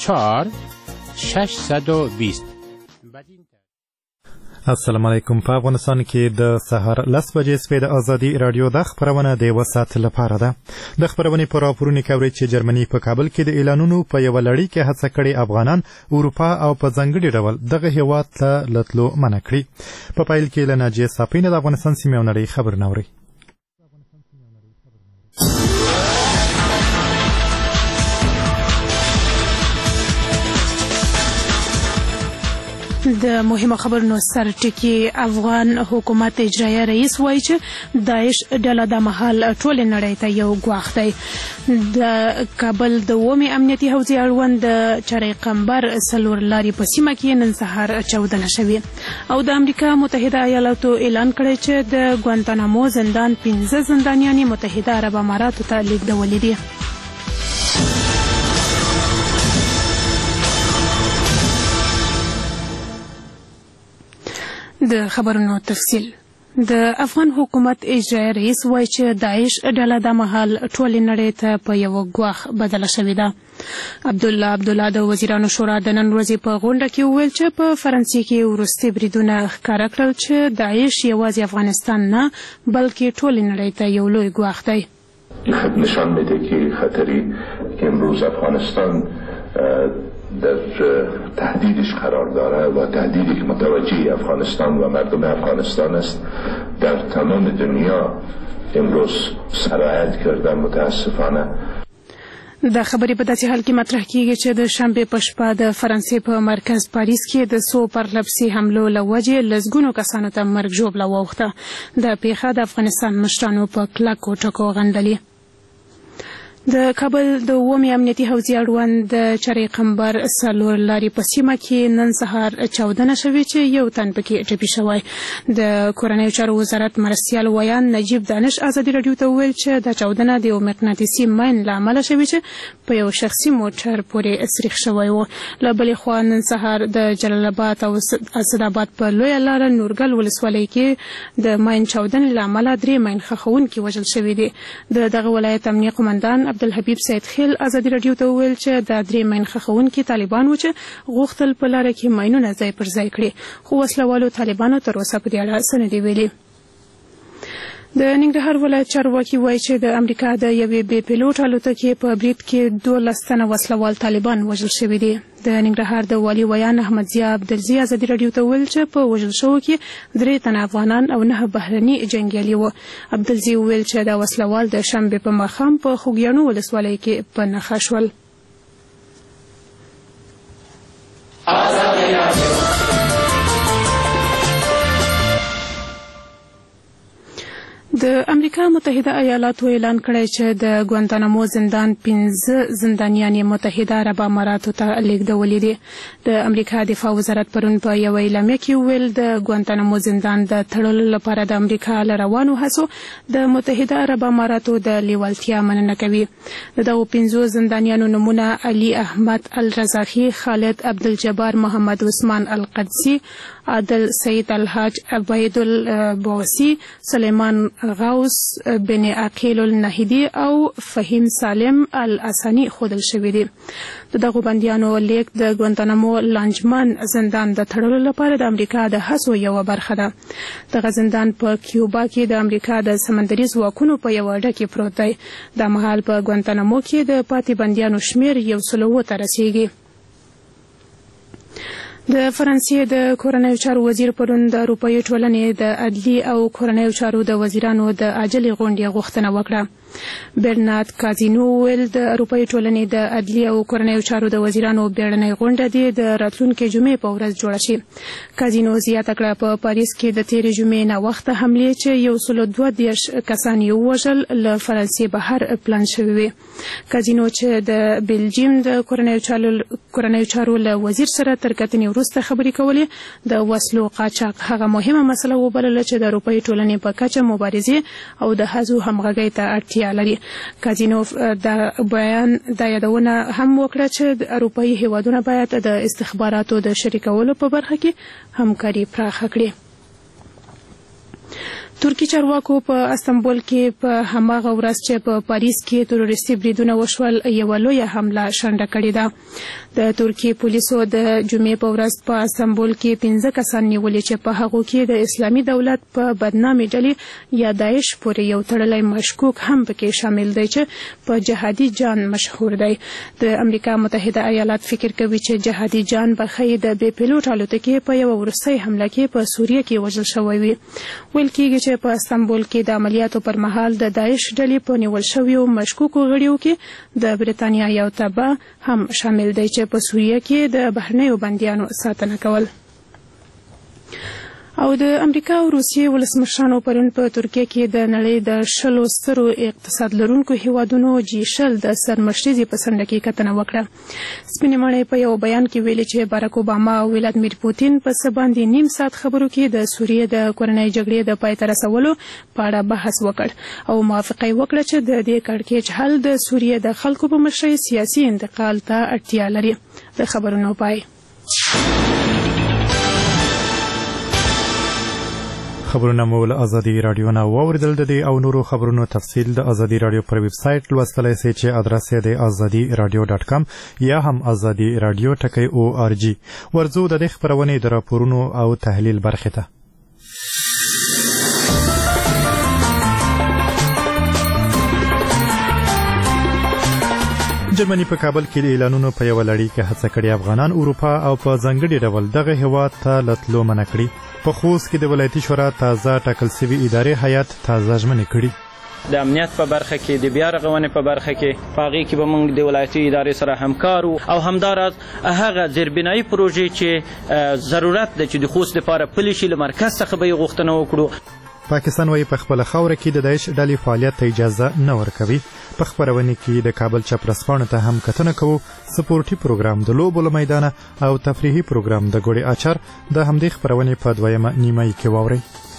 4 620. السلام علیکم. په افغانستان کې د سهار 10 بجې سپې د ازادي رادیو د خبرونه د وسات لپاره ده. د خبرونې پر راپورونه کوي چې جرمني په کابل کې د اعلانونو په یو لړۍ کې هڅه کړې افغانان اروپا او په ځنګړي ډول دغه هیواد ته لتلو منع کړي. په پایل کې له ناجیه صافی د افغانستان سیمې او نړۍ خبر نوري. د مهمه خبرونو سر ټکی افغان حکومت اجرایي رئیس وایي چې داعش ډله د مهال ټول نړۍ ته یو ګواښ دی. د کابل د اومې امنیتي حوزې اړوند د چرای قمبر څلور لارې په سیمه کې نن سهار چاودنه شوې او د امریکا متحده ایالاتو اعلان کړی چې د ګوانتانامو زندان 15 زندانیان متحده عرب اماراتو ته لیږدولي دي. د خبرونو تفصیل. د افغان حکومت اجرایي رئیس وایي چې داعش ډله د مهال ټول نړۍ ته په یو ګواښ بدله شوې ده. عبدالله د وزیرانو شورا د نن ورځې په غونډه کې وویل چې په فرانسې کې وروستي بریدونه ښکاره کړل چې داعش یوازې افغانستان نه بلکې ټول نړۍ ته یو لوی ګواښ دی. خب نشان میده که خطری که امروز افغانستان در تهدیدش قرار داره و تهدیدی که متوجه افغانستان و مردم افغانستان است در تمام دنیا امروز سرایت کرده. متاسفانه د خبرې په داسې حال کې مطرح کیږي چې د شنبې په شپه د فرانسې په مرکز پاریس کې د څو پرلپسې حملو له وجې لسګونو کسانو ته مرګ ژوبله واوښته. د پیښه د افغانستان مشرانو په کلکو ټکو غندلې. د کابل د اومې امنیتي حوزې اړوند د چرای قمبر څلور لارې په سیمه کې نن سهار چاودنه شوې چې یو تن پکې ټپي شوی. د کورنیو چارو وزارت مرستیال ویان نجیب دانش ازادي رادیو ته وویل چې دا چاودنه د یو مقناطیسي ماین له امله شوې چې په یو شخصي موټر پورې سریښ شوی و. له بلې خوا نن سهار د جلال آباد او اسداباد په لویه لاره نورګل ولسوالۍ کې د ماین چاودنې له امله 3 ماین ښخونکي وژل شوي دي. د دغه ولایت امنیه قومندان عبدالحبیب سید خیل ازادي رادیو ته وویل چې دا 3 ماین ښخونکي طالبان و چې غوښتل په لاره کې ماینونه ځای پر ځای کړي، خو وسلوالو طالبانو تر اوسه په دې اړه څه نه دي ویلي. د ننګرهار ولایت چارواکي وایي چې د امریکا د یوې بې پیلوټ الوتکې په برید کې 12 تنه وسلوال طالبان وژل شوي دي. د ننګرهار د والي ویان احمد ضیا عبدالزي ازادي رادیو ته وویل چې په وژل شوو کې 3 تنه افغانان او 9 بهرني جنګیالي وو. عبدالزي وویل چې دا وسلوال د شنبې په ماښام په خوږیاڼو ولسوالۍ کې په نښه شول. د امریکا متحده ایالاتو اعلان کړی چې د ګوانتانامو زندان 15 زندانیان متحده عرب اماراتو ته لیږدولي دي. د امریکا دفاع وزارت پرون په یو اعلامیه کې وویل د ګوانتانامو زندان د تړلو لپاره د امریکا له روانو هڅو د متحده عرب اماراتو د لیوالتیا مننه کوي. د دغو 15 زندانیانو نومونه علي احمد الرزاقي، خالد عبدالجبار، محمد عثمان القدسي، عادل سید الحاج، عبید البوسی، سلیمان غوث بن عقیل النهیدی او فهیم سالم الاسانی خودل شوی دي. دغه بندیانو لیک د ګوانتانامو لانجمن زندان د تړلو لپاره د امریکا د هڅو یو برخه ده. دغه زندان په کیوبا کې د امریکا د سمندري ځواکونو په یو اډه کې پروت دی. د مهال په ګوانتانامو کې د پاتې بندیانو شمیر 100 ته رسیږي. د فرانسې د کورنیو چارو وزیر پرون د اروپایي ټولنې د عدلي او کورنیو چارو د وزیرانو د عاجلې غونډې غوښتنه وکړه. برنارد کازینو ویل د اروپایي ټولنې د عدلي او کورنیو چارو د وزیرانو بیړنۍ غونډه دې د راتلونکي جمعې په ورځ جوړه شي. کازینو زیاته کړه په پاریس کې د تېرې جمعې ناوخته حملې چې 132 کسان یې ووژل له فرانسې بهر پلان شوي وي. کازینو چې د بلجیم د کورنیو چارو له وزیر سره تر کتنې وروسته خبرې کولې، د وسلو قاچاق هغه مهمه مسله وبلله چې د اروپایي ټولنې په کچه مبارزې او د هڅو همغږۍ ته اړتیا لري. کازینو دا یادونه هم وکړه چې د اروپایي هیوادونه باید د استخباراتو د شریکولو په برخه کې همکاري پراخه کړي. ترکی چارواکو په استانبول کې په هماغه ورځ چې په پاریس کې تروریستي بریدونه وشول یوه لویه حمله شنډه کړې ده. د ترکی پولیسو د جمعې په ورځ په استانبول کې 15 کسان نیولي چې په هغو کې د اسلامي دولت په بدنامي ډلې یا داعش پورې یو تړلی مشکوک هم پکې شامل دی چې په جهادي جان مشهور دی. د امریکا متحده ایالات فکر کوي چې جهادي جان به ښایي د بې پیلوټ الوتکې په یوه وروستۍ حمله کې په سوریه کې وژل شوی وي. ویل کېږي چې په استانبول کې د عملیاتو پر مهال د داعش ډلې په نیول شویو مشکوکو غړیو کې د بریتانیا یو تبع هم شامل دی چې په سوریه کې د بهرنیو بندیانو ساتنه کول. او د امریکا او روسیې ولسمشرانو پرون په ترکیه کې د نړۍ د 10 سترو اقتصاد لرونکو هیوادونو G20 د سرمشريزي په څنډه کې کتنه وکړه. سپینې مړۍ په یو بیان کې ویلي چې باراک اوباما او ولادیمیر پوتین په څه باندې نیم ساعت خبرو کې د سوریې د کورنۍ جګړې د پای ته رسولو په اړه بحث وکړ او موافقه وکړه چې د دې کړکېچ حل د سوریې د خلکو په مشرۍ سیاسي انتقال ته اړتیا لري. د خبرونو پای. خبرونه مو له ازادي رادیو نه واوریدل. د دې او نورو خبرونو تفصیل د ازادي رادیو پر ویب سټ لوستلای شئ چې ادرس یې د azadiradio.com یا هم azadiradio.org. ورځو د دې خبرونې د راپورونو او تحلیل برخه ته. جرمني په کابل کې د اعلانونو په یو لړۍ کې هڅه کړې افغانان اروپا او په ځانګړي ډول دغه هیواد ته لتلو منع کړي. په خوست کې د ولایتي شورا تازه ټاکل شوی ادارې هیئت تازه ژمنې کړي. د امنیت په برخه کې د بیا رغونې په برخه کې پاغي کې به موږ د ولایتي ادارې سره همکار او همدارس هغه زیربنایي پروژې چې ضرورت ده چې د خوست لپاره پلي شي له مرکز څخه به غوښتنه وکړو. پاکستان وايي په خپل خاوره کې د داعش ډلې فعالیت ته اجازه نه ورکوي. په خبرونه کې د کابل چپرسپانو ته هم کتنه کوو. سپورټي پروګرام د لوبو له میدانه او تفریحي پروګرام د ګوړې اچار د همدې خبرونه په دویمه نیمه کې واوري.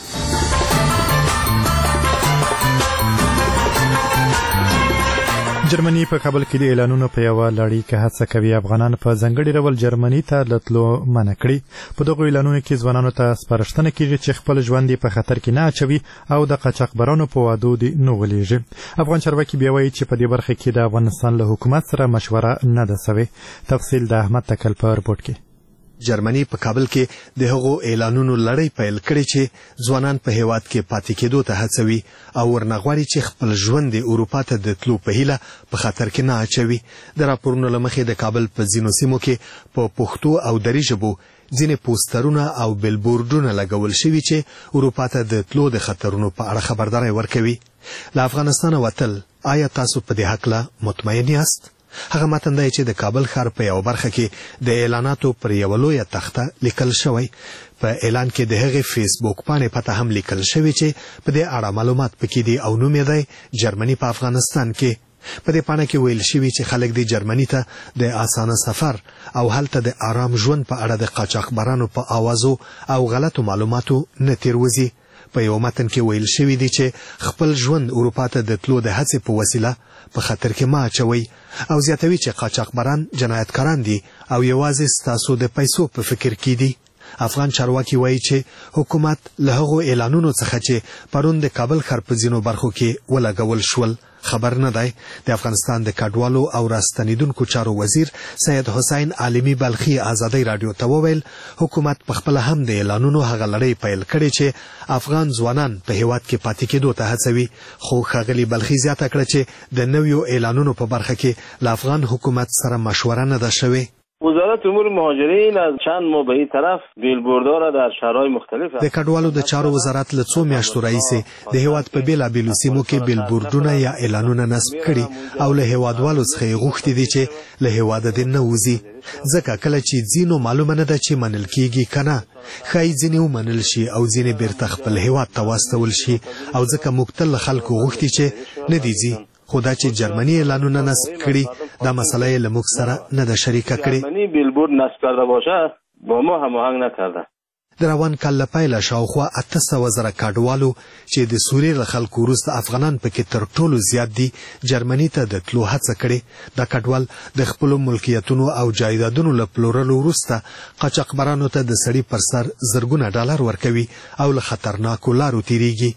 جرمني په کابل کې د اعلانونو په یو لړۍ کې هڅه کوي افغانان په ځنګړي ډول جرمني ته لتلو منع کړي. په دغه اعلانونو کې ځوانانو ته سپارښتنه کیږي چې خپل ژوند په خطر کې نه اچوي او د قاچاقبرانو په وادو دي نه غولېږي. افغان چارواکي بیا وایي چې په دې برخه کې د افغانستان له حکومت سره مشوره نه ده شوې. تفصیل د احمد تکل په رپورت کې. جرمني په کابل کې د هغو اعلانونو لړۍ پیل کړي چې ځوانان په هیواد کې پاتې کېدو ته هڅوي او ورنغواړي چې خپل ژوند د اروپا ته د تلو په هیله په خطر کې نه اچوي. د راپورونو له مخې د کابل په ځینو سیمو کې په پښتو او دري ژبو ځینې پوسټرونه او بیلبورډونه لګول شوي چې اروپا ته د تلو د خطرونو په اړه خبرداري ورکوي. له افغانستانه وتل آیا تاسو په دې حق مطمئن یاست؟ هغه متن دی چې د کابل ښار په یو برخه کې د اعلاناتو پر یو لویه تخته لیکل شوی. په اعلان کې د هغې فیسبوک پاڼې پته هم لیکل شوی چې په دې اړه معلومات پکې دي او نوم یې دی جرمني په افغانستان کې. په دې پاڼه کې ویل شوی چې خلک د جرمني ته د اسانه سفر او هلته د آرام ژوند په اړه د قاچاقبرانو په اوازو او غلطو معلوماتو نه تیروځي. په یو متن کې ویل شوی دی چې خپل ژوند اروپا ته د تلو د هڅې په وسیله په خطر کې ما اچوي او زیاتوي چې قاچاقبران جنایتکاران دي او یوازې ستاسو د پیسو په فکر کې دي. افغان چارواکي وایي چې حکومت له هغو اعلانونو څخه چې پرون د کابل ښار په ځینو برخو کې ولګول شول خبر نه دی. د افغانستان د کډوالو او راستنیدونکو چارو وزیر سید حسین عالمی بلخی آزادی رادیو ته وویل حکومت په خپل هم د اعلانونو هغه لړۍ پیل کړې چې افغان ځوانان په هیواد کې پاتې کېدو ته هڅوي. خو ښاغلي بلخی زیاته کړه چې د نویو اعلانونو په برخه کې له افغان حکومت سره مشوره نه ده شوې. وزارت امور مهاجرین از چند ماه به این طرف بیلبوردها را در شهرهای مختلف د کډوالو د چارو وزارت له څو میاشتو راهیسې د هیواد په بیلابیلو سیمو کې بیلبوردونه یا اعلانونه نصب کړي او له هیوادوالو څخه یې غوښتي دي چې له هیواده دې نه وځي. ځکه کله چې ځینو معلومه نه ده چې منل کیږي کنه ښایي ځینې ومنل شي او ځینې بیرته خپل هیواد ته واستول شي او ځکه موږ تل خلکو غوښتي چې نه دي ځي. خو دا چې جرمني اعلانونه نصب کړي دا مسله یې له موږ سره نه ده شریکه کړې. جرمنی بیلبورد نصب کرده باشه با ما هماهنگ نکرده. د روان کال له پیله شاوخوا 800,000 کډوالو چې د سوریې له خلکو وروسته افغانان پکې تر ټولو زیات دي جرمني ته د تلو هڅه کړې. دا کډوال د خپلو ملکیتونو او جایدادونو له پلورلو وروسته قاچاقبرانو ته د سړي پر سر زرګونه ډالر ورکوي او له خطرناکو لارو تیریږي.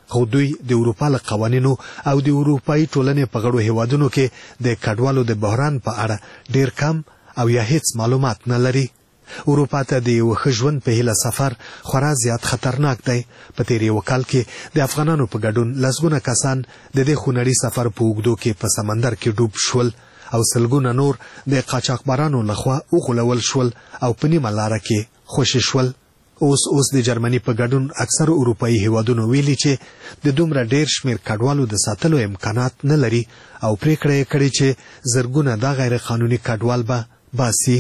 خو دوی د اروپا له قوانینو او د اروپایي ټولنې په غړو هیوادونو کې د کډوالو د بحران په اړه ډیر کم او یا هیڅ معلومات نه لري. اروپا ته د یو ښه ژوند په هیله سفر خورا زیات خطرناک دی. په تیر یو کال کې د افغانانو په ګډون لسګونه کسان د دې خونړي سفر په اوږدو کې په سمندر کې ډوب شول او سلګونه نور د قاچاقبرانو لخوا وغولول شول او په نیمه لاره کې خوشي شول. اوس د جرمني په ګډون اکثر اروپایي هیوادونو ویلي چې د دومره ډیر شمیر کډوالو د ساتلو امکانات نه لري او پریکړه یې کړې چې زرګونه د غیر قانوني کډوال به باسي.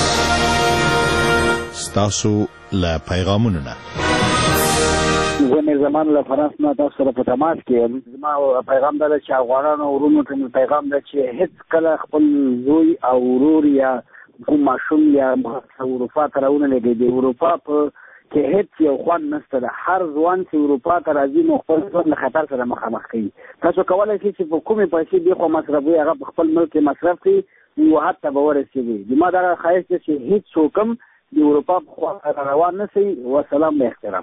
ستاسو له پیغامونو نه زمي زمان له فرانس نه تاسو سره په تماس کې زما پیغام دا چې افغانانو ورونو ته پیغام دا چې هیڅ کله خپل زوی او ورور یا کوم ماشوم یا اروپا ته راونه لګي د اروپا په کې هیڅ یو خوان نشته. هر ځوان چې اروپا ته راځي نو خپل ځان له خطر سره مخامخ کوي. تاسو کولای شئ چې په کومې پیسې دی خو مصرفوي هغه په خپل ملک کې مصرف کړي یو حتی به ورسېږي. زما دا خواهش دی چې هیڅ څوک هم د اروپا په خوا روان نه شي. وسلام به احترام.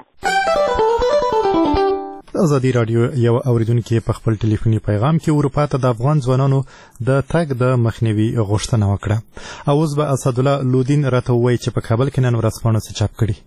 ازادي رادیو یو اوریدونکو په خپل ټلیفوني پیغام کې اروپا ته د افغان ځوانانو د تګ د مخنیوي غوښتنه وکړه. او اوس به اسد الله لودین راته وایي چې په کابل کې نن ورځپاڼه څه چاپ کړي.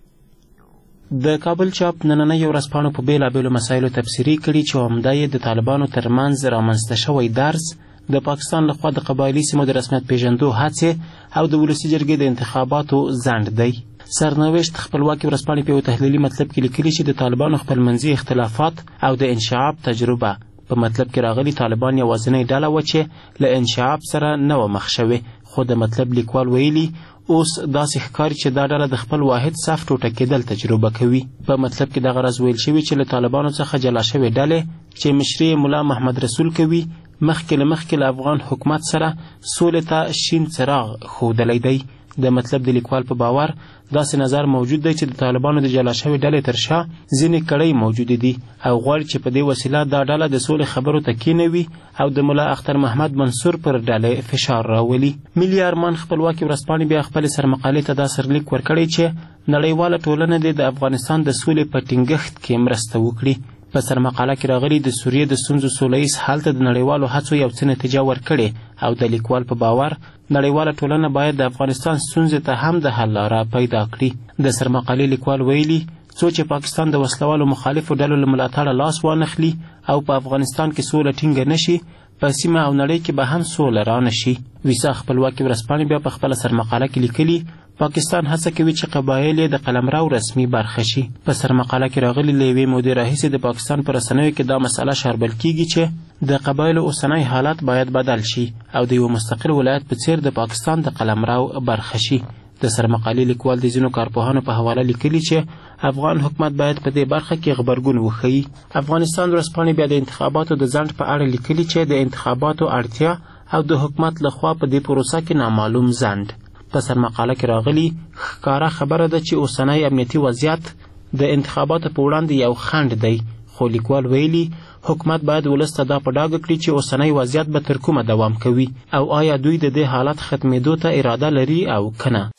د کابل چاپ نننۍ ورځپاڼو په بیلابیلو مسایلو تبصرې کړي چې عمده یې د طالبانو ترمنځ رامنځته شوی درز، د پاکستان لخوا د قبایلي سیمو د رسمیت پیژندو هڅې او د ولسي جرګې د انتخاباتو ځنډ دی. سرنوشت خپلواکي ورځپاڼې په یو تحلیلي مطلب کې لیکلي چې د طالبانو خپلمنځي اختلافات او د انشعاب تجربه په مطلب کې راغلي طالبان یوازینۍ ډله وه چې له انشعاب سره نه وه مخ شوې، خو د مطلب لیکوال ویلي اوس داسې ښکاري چې دا ډله د خپل واحد صف ټوټه کېدل تجربه کوي. په مطلب کې دغه راز ویل شوي چې له طالبانو څخه جلا شوې ډلې چې مشري ملا محمد رسول کوي مخکې له افغان حکومت سره سولې ته شین څراغ ښودلی دی. د مطلب د لیکوال په باور داسې نظر موجود دی چې د طالبانو د جلا شوې ډلې تر شا ځینې کړۍ موجودې دي او غواړي چې په دې وسیله دا ډله د سولې خبرو ته کېنوي او د ملا اختر محمد منصور پر ډلې فشار راولي. ملي ارمان خپلواکي ورځپاڼې بیا خپلې سرمقالې ته دا سرلیک ورکړی چې نړیواله ټولنه دې د افغانستان د سولې په ټینګښت کې مرسته وکړي. په سرمقاله کې راغلي د سوریې د ستونزو سوله ییز حل ته د نړیوالو هڅو یو څه نتیجه ورکړې او د لیکوال په باور نړیواله ټولنه باید د افغانستان ستونزې ته هم د حل لاره پیدا کړي. د سرمقالې لیکوال ویلي څو چې پاکستان د وسلوالو مخالفو ډلو له ملاتړه لاس وانخلي او په افغانستان کې سوله ټینګه نشي، په سیمه او نړۍ کې به هم سوله را نشي. ویسا خپلواکي ورځپاڼې بیا په خپله سرمقاله کې لیکلي پاکستان هڅه کوي چې قبایل یې د قلمرو رسمي برخه شي. په سرمقاله کې راغلي له یوې مودې راهیسې د پاکستان په رسنیو کې دا مسله شاربل کیږي چې د قبایلو اوسنی حالت باید بدل شي او د یو مستقل ولایت په څیر د پاکستان د قلمرو برخه شي. د سرمقالې لیکوال د ځینو کارپوهانو په حواله لیکلي چې افغان حکومت باید په دې برخه کې غبرګون وښیي. افغانستان ورځپاڼې بیا د انتخاباتو د ځنډ په اړه لیکلي چې د انتخاباتو اړتیا او د حکومت لخوا په دې پروسه کې نامعلوم ځنډ. په سرمقاله کې راغلي ښکاره خبره ده چې اوسنی امنیتي وضعیت د انتخاباتو په وړاندې یو خنډ دی، خو لیکوال ویلي حکومت باید ولس ته دا په ډاګه کړي چې اوسنی وضعیت به تر کومه دوام کوي او آیا دوی د دې حالت ختمېدو ته اراده لري او که نه.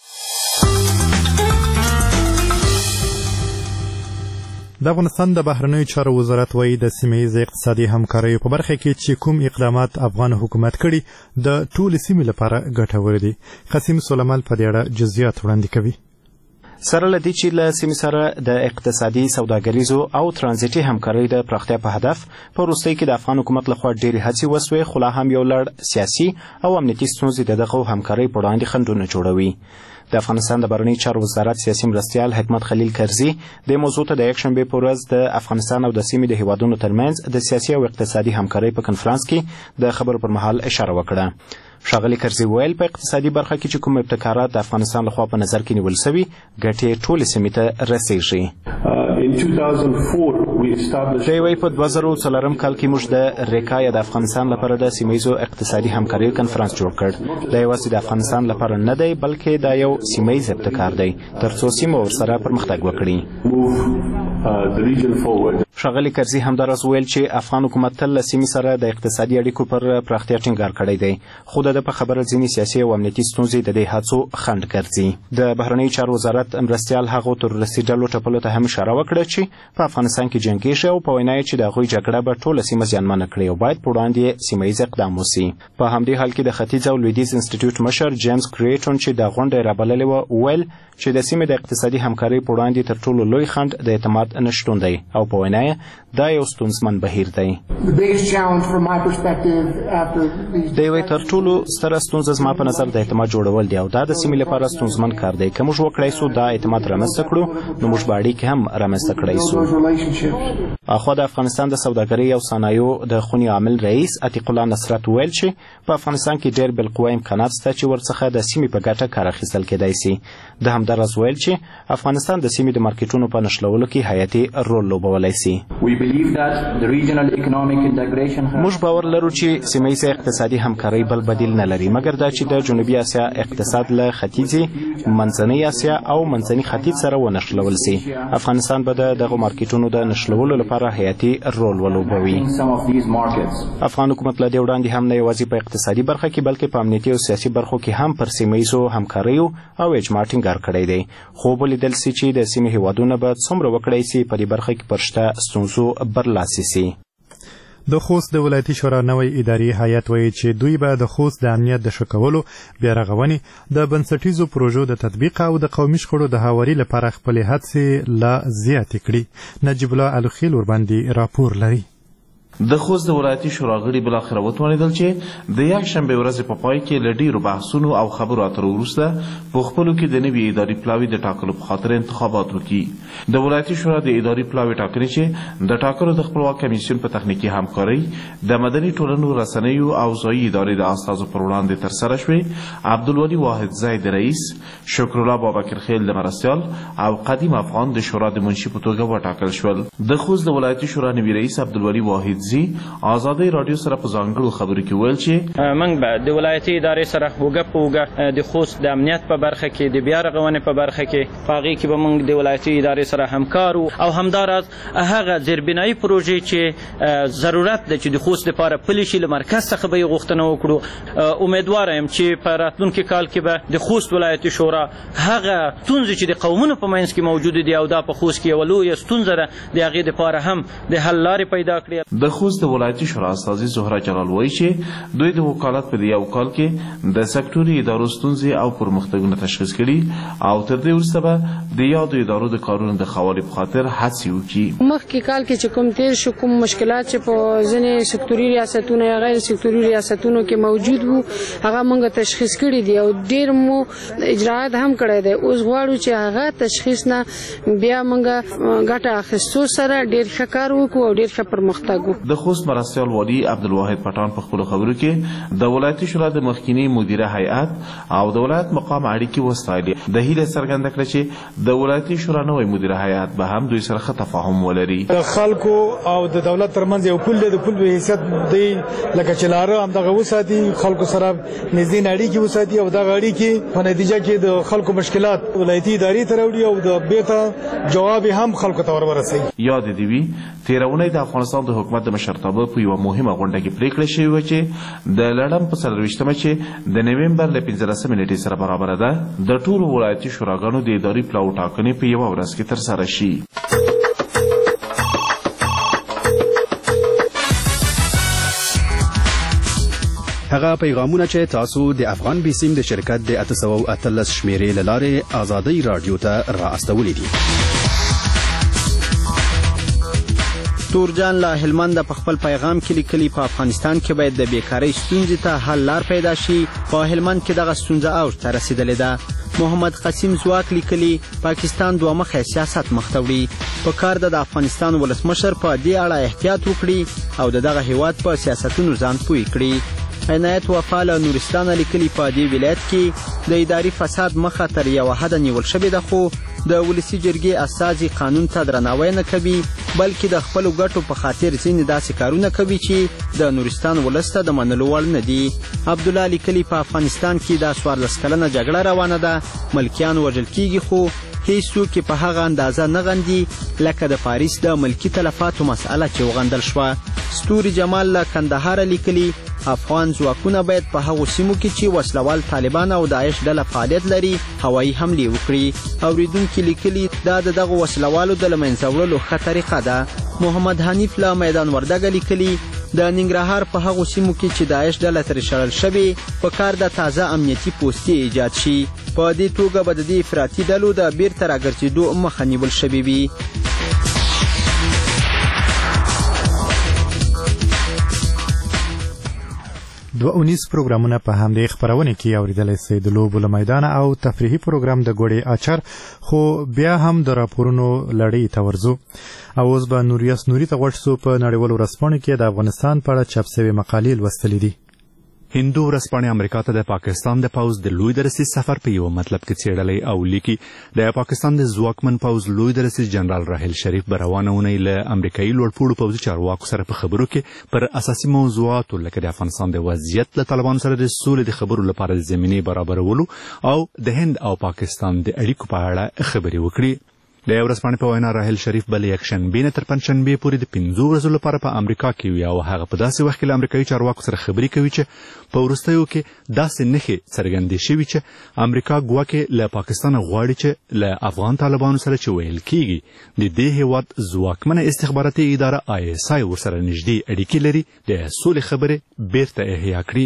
د افغانستان د بهرنیو چارو وزارت وایي د سیمه ییزې اقتصادي همکاریو په برخه کې چې کوم اقدامات افغان حکومت کړي د ټولې سیمې لپاره ګټور دي. قاسم سلیمان په دې اړه جزئیات وړاندې کوي. سره له دې چې له سیمې سره د اقتصادي سوداګریزو او ترانزیټي همکارۍ د پراختیا په هدف په وروستۍ کې د افغان حکومت لخوا ډېرې هڅې وسوې، خو لا هم یو لړ سیاسي او امنیتي ستونزې د دغو همکارۍ په وړاندې خنډونه جوړوي. د افغانستان د بهرنیو چارو وزارت سیاسي مرستیال حکمت خلیل کرزي د موضوع ته د یکشنبې په ورځ د افغانستان او د سیمې د هیوادونو ترمنځ د سیاسي او اقتصادي همکارۍ په کنفرانس کې د خبرو پر مهال اشاره وکړه. ښاغلي کرزي ویل په اقتصادي برخه کې چې کوم ابتکارات د افغانستان لخوا په نظر کې نیول سوي ګټې ټولې سیمې ته رسیږي. دی وایي په 2004 کال کې موږ د ریکا یا د افغانستان لپاره د سیمهیزو اقتصادي همکاریو کنفرانس جوړ کړ. دا یوازې د افغانستان لپاره نه دی بلکې دا یو سیمهیز ابتکار دی تر څو سیمه ورسره پرمختګ وکړي. the region forward. ښاغلي کرزي همداراز ویل چې افغان حکومت تل له سیمې سره د اقتصادي اړیکو پر پراختیا ټینګار کړی دی، خو د ده په خبره ځینې سیاسي او امنیتي ستونزې د دې هڅو خنډ ګرځي. د بهرنیو چارو وزارت مرستیال هغو تروریستي ډلو ټپلو ته هم اشاره وکړه چې په افغانستان کې جنګېږي او په وینا یې چې د هغوی جګړه به ټوله سیمه زیانمنه کړي او باید په وړاندې سیمه ییز اقدام وسي. په همدې حال کې د ختیځ او لویدیځ انسټیټیوټ مشر جیمز کریټون چې د غونډه یې رابللې وه ویل چې د سیمې د اقتصادي همکارۍ په وړاندې تر ټولو لوی خنډ د اعتماد نشتون دی او په وینا یې دا یو ستونزمن بهیر دی. د یوې تر ټولو ستره ستونزه زما په نظر د اعتماد جوړول دی او دا د سیمې لپاره ستونزمن کار دی. که موږ وکړای سو دا اعتماد رامنځته کړو نو موږ به اړیکې هم رامنځته کړای سو. اخوا د افغانستان د سوداګرۍ او صنایعو د خونې عامل رئیس عتیق الله نصرت ویل چې په افغانستان کې ډېر بالقوه امکانات شته چې ورڅخه د سیمې په ګټه کار اخیستل کېدای سي. د همداراز ویل چې افغانستان د سیمې د مارکیټونو په نښلولو کې حیاتي رول لوبولی سي. موږ باور لرو چې سیمه ییزه اقتصادي همکارۍ بل بدیل نه لري مګر دا چې د جنوبي اسیا اقتصاد له ختیځې منځنۍ اسیا او منځني ختیځ سره ونښلول سي. افغانستان به د دغو مارکیټونو د نښلولو لپاره حیاتي رول ولوبوي. افغان حکومت له دې وړاندې هم نه یوازې په اقتصادي برخه کې بلکې په امنیتي او سیاسي برخو کې هم پر سیمه ییزو همکاریو او اجماع ټینګار کړی دی. خو ولیدل سي چې د سیمې هیوادونه به څومره وکړی سي په دې برخه کې پر شته ستونزو برلاسي سي. د خوست د ولایتي شورا نوی اداري هیئت وایي چې دوی به د خوست د امنیت د ښه کولو، بیا رغونې، د بنسټیزو پروژو د تطبیق او د قومي شخړو د هواري لپاره خپلې هڅې لا زیاتې کړي. نجیب الله الخیل ورباندې راپور لري. د خوست د ولایتي شورا غړي بالاخره وتوانېدل چې د یکشنبې ورځې په پای کې له ډېرو بحثونو او خبرو اترو وروسته په خپلو کې د نوي اداري پلاوي د ټاکلو په خاطر انتخابات وکړي. د ولایتي شورا د اداري پلاوي ټاکنې چې د ټاکلو د خپلواک کمیسیون په تخنیکي همکارۍ د مدني ټولنو، رسنیو او ځایي ادارې د استازو پر وړاندې ترسره شوې. عبدالولي واحد زی د رئیس، شکرالله بابکرخیل د مرستیال او قدیم افغان د شورا د منشي په توګه وټاکل شول. د خوست د ولایتي شورا نوي رئیس عبدالولي واحد آزادۍ راډیو سره په ځانګړو خبرو کې ویل چې موږ به د ولایتي ادارې سره اوږه په اوږه د خوست د امنیت په برخه کې، د بیا رغونې په برخه کې، په هغې کې به موږ د ولایتي ادارې سره همکار او همداراز هغه زیربنایي پروژې چې ضرورت ده چې د خوست لپاره پلي شي له مرکز څخه به یې غوښتنه وکړو. امیدواره یم چې په راتلونکي کال کې به د خوست ولایتي شورا هغه ستونزې چې د قومونو په منځ کې موجودې دي او دا په خوست کې یوه لویه ستونزه ده د هغې دپاره هم د حل لارې پیدا کړي. د خوست د ولایتي شورا استازي زهره جلال وایي چې دوی د وکالت په یو کال کې د سکټوري ادارو ستونزې او پرمختګونه تشخیص کړي او تر دې وروسته به د یادو ادارو د کارونو د ښه والي په خاطر هڅې وکړي. مخکې کال کې چې کوم تېر شو، کوم مشکلات چې په ځینې سکټوري ریاستونو یا غیر سکټوري ریاستونو کې موجود وو هغه موږ تشخیص کړي دي او ډېر مو اجراات هم کړی دی. اوس غواړو چې هغه تشخیص نه بیا موږ ګټه اخیستو سره ډېر ښه کار وکړو او ډېر ښه پرمختګ وکړو. د خوست مرستیال والي عبدالواحد پټان په خپلو خبرو کې د ولایتي شورا د مخکینی مدیره هیئت او د ولایت مقام اړیکې وستایلې. د هیله څرګنده کړه چې د ولایتي شورا نوی مدیره هیئت به هم دوی سره ښه تفاهم ولري. د خلکو او د دولت ترمنځ یو پل دی، د پل په حیثیت دی لکه چې لاره همدغه وساتي، خلکو سره نږدې اړیکې وساتي او دغه اړیکې په نتیجه کې د خلکو مشکلات ولایتي ادارې ته راوړي او د بیرته جواب هم خلکو ته ورسوي. یاد دې وي تېره اونۍ د افغانستان د حکومت د مشرتابه په یوه مهمه غونډه کې پریکړه شوې وه چې د لړم په 24مه چې د نومبر له 15مې نېټې سره برابره ده د ټولو ولایتي شوراګانو د اداري پلاو ټاکنې په یوه ورځ کې ترسره شي. هغه پیغامونه چې تاسو د افغان بیسیم د شرکت د 813 شمیرې له لارې آزادۍ راډیو ته را استولې دي. تورجان له هلمند په خپل پیغام کې لیکلي په افغانستان کې باید د بیکارۍ ستونزې ته حل لار پیدا شي. په هلمند کې دغه ستونزه اوج ته رسیدلې ده. محمد قسیم زواک لیکلي پاکستان دوه مخی سیاست مخ ته وړي. په کار ده د افغانستان ولسمشر په دې اړه احتیاط وکړي او د دغه هیواد په سیاستونو ځان پوه کړي. عنایت وفا له نورستان لیکلي په دې ولایت کې د اداري فساد مخه تر یوه حده نیول شوې ده، خو د ولسي جرګې استازي قانون ته درناوی نه کوي بلکې د خپلو ګټو په خاطر ځینې داسې کارونه کوي چې د نورستان ولس ته د منلو وړ نه دي. عبدالله لیکلي په افغانستان کې دا 14 کلنه جګړه روانه ده، ملکیان وژل کیږي خو هیڅوک په هغه اندازه نه غندي لکه د پاریس د ملکي تلفاتو مسأله چې وغندل شوه. ستوري جمال له کندهاره لیکلي افغان ځواکونه باید په هغو سیمو کې چې وسلوال طالبان او داعش ډله فعالیت لري هوایي حملې وکړي. اوریدونکي لیکلي دا د دغو وسلوالو د له منځه وړلو ښه طریقه ده. محمد حنیف له میدان وردګه لیکلي د ننګرهار په هغو سیمو کې چې داعش ډله ترې شړل شوې په کار د تازه امنیتي پوستې ایجاد شي. په دې توګه به د دې افراطي ډلو د بیرته راګرځېدو مخه نیول شوې وي. دوه اونیز پروګرامونه په همدې خپرونه کې اوریدلی سئ، د لوبو له میدانه او تفریحي پروګرام د ګوړې اچر، خو بیا هم د راپورونو لړۍ ته ورځو. او اوس به نوریاس نوري ته غوږ شو. په نړیوالو ورځپاڼو کې د افغانستان په اړه چاپ شوې مقالې لوستلې دي. هندو ورځپاڼې امریکا ته د پاکستان د پوځ د لوی درسي سفر په یو مطلب کې څېړلی او لیکي د پاکستان د ځواکمن پوځ لوی درسي جنرال راحیل شریف به روانه اونۍ له امریکایي لوړپوړو پوځي چارواکو سره په خبرو کې پر اساسي موضوعاتو لکه د افغانستان د وضعیت له طالبانو سره د سولې د خبرو لپاره د زمینې برابرولو او د هند او پاکستان د اړیکو په اړه خبرې وکړي. د ورځپاڼې په وینا راحیل شریف به له یکشنبې نه تر پنجشنبې پورې د 5 ورځو لپاره په امریکا کې وي او هغه په داسې وخت کې له امریکایي چارواکو سره خبرې کوي چې په وروستیو کې داسې نښې څرګندې شوي چې امریکا ګواکې له پاکستان غواړي چې له افغان طالبانو سره چې ویل کېږي د دې هېواد ځواکمنه استخباراتي اداره ISI ورسره نږدې اړیکې لري د سولې خبرې بیرته احیا کړي.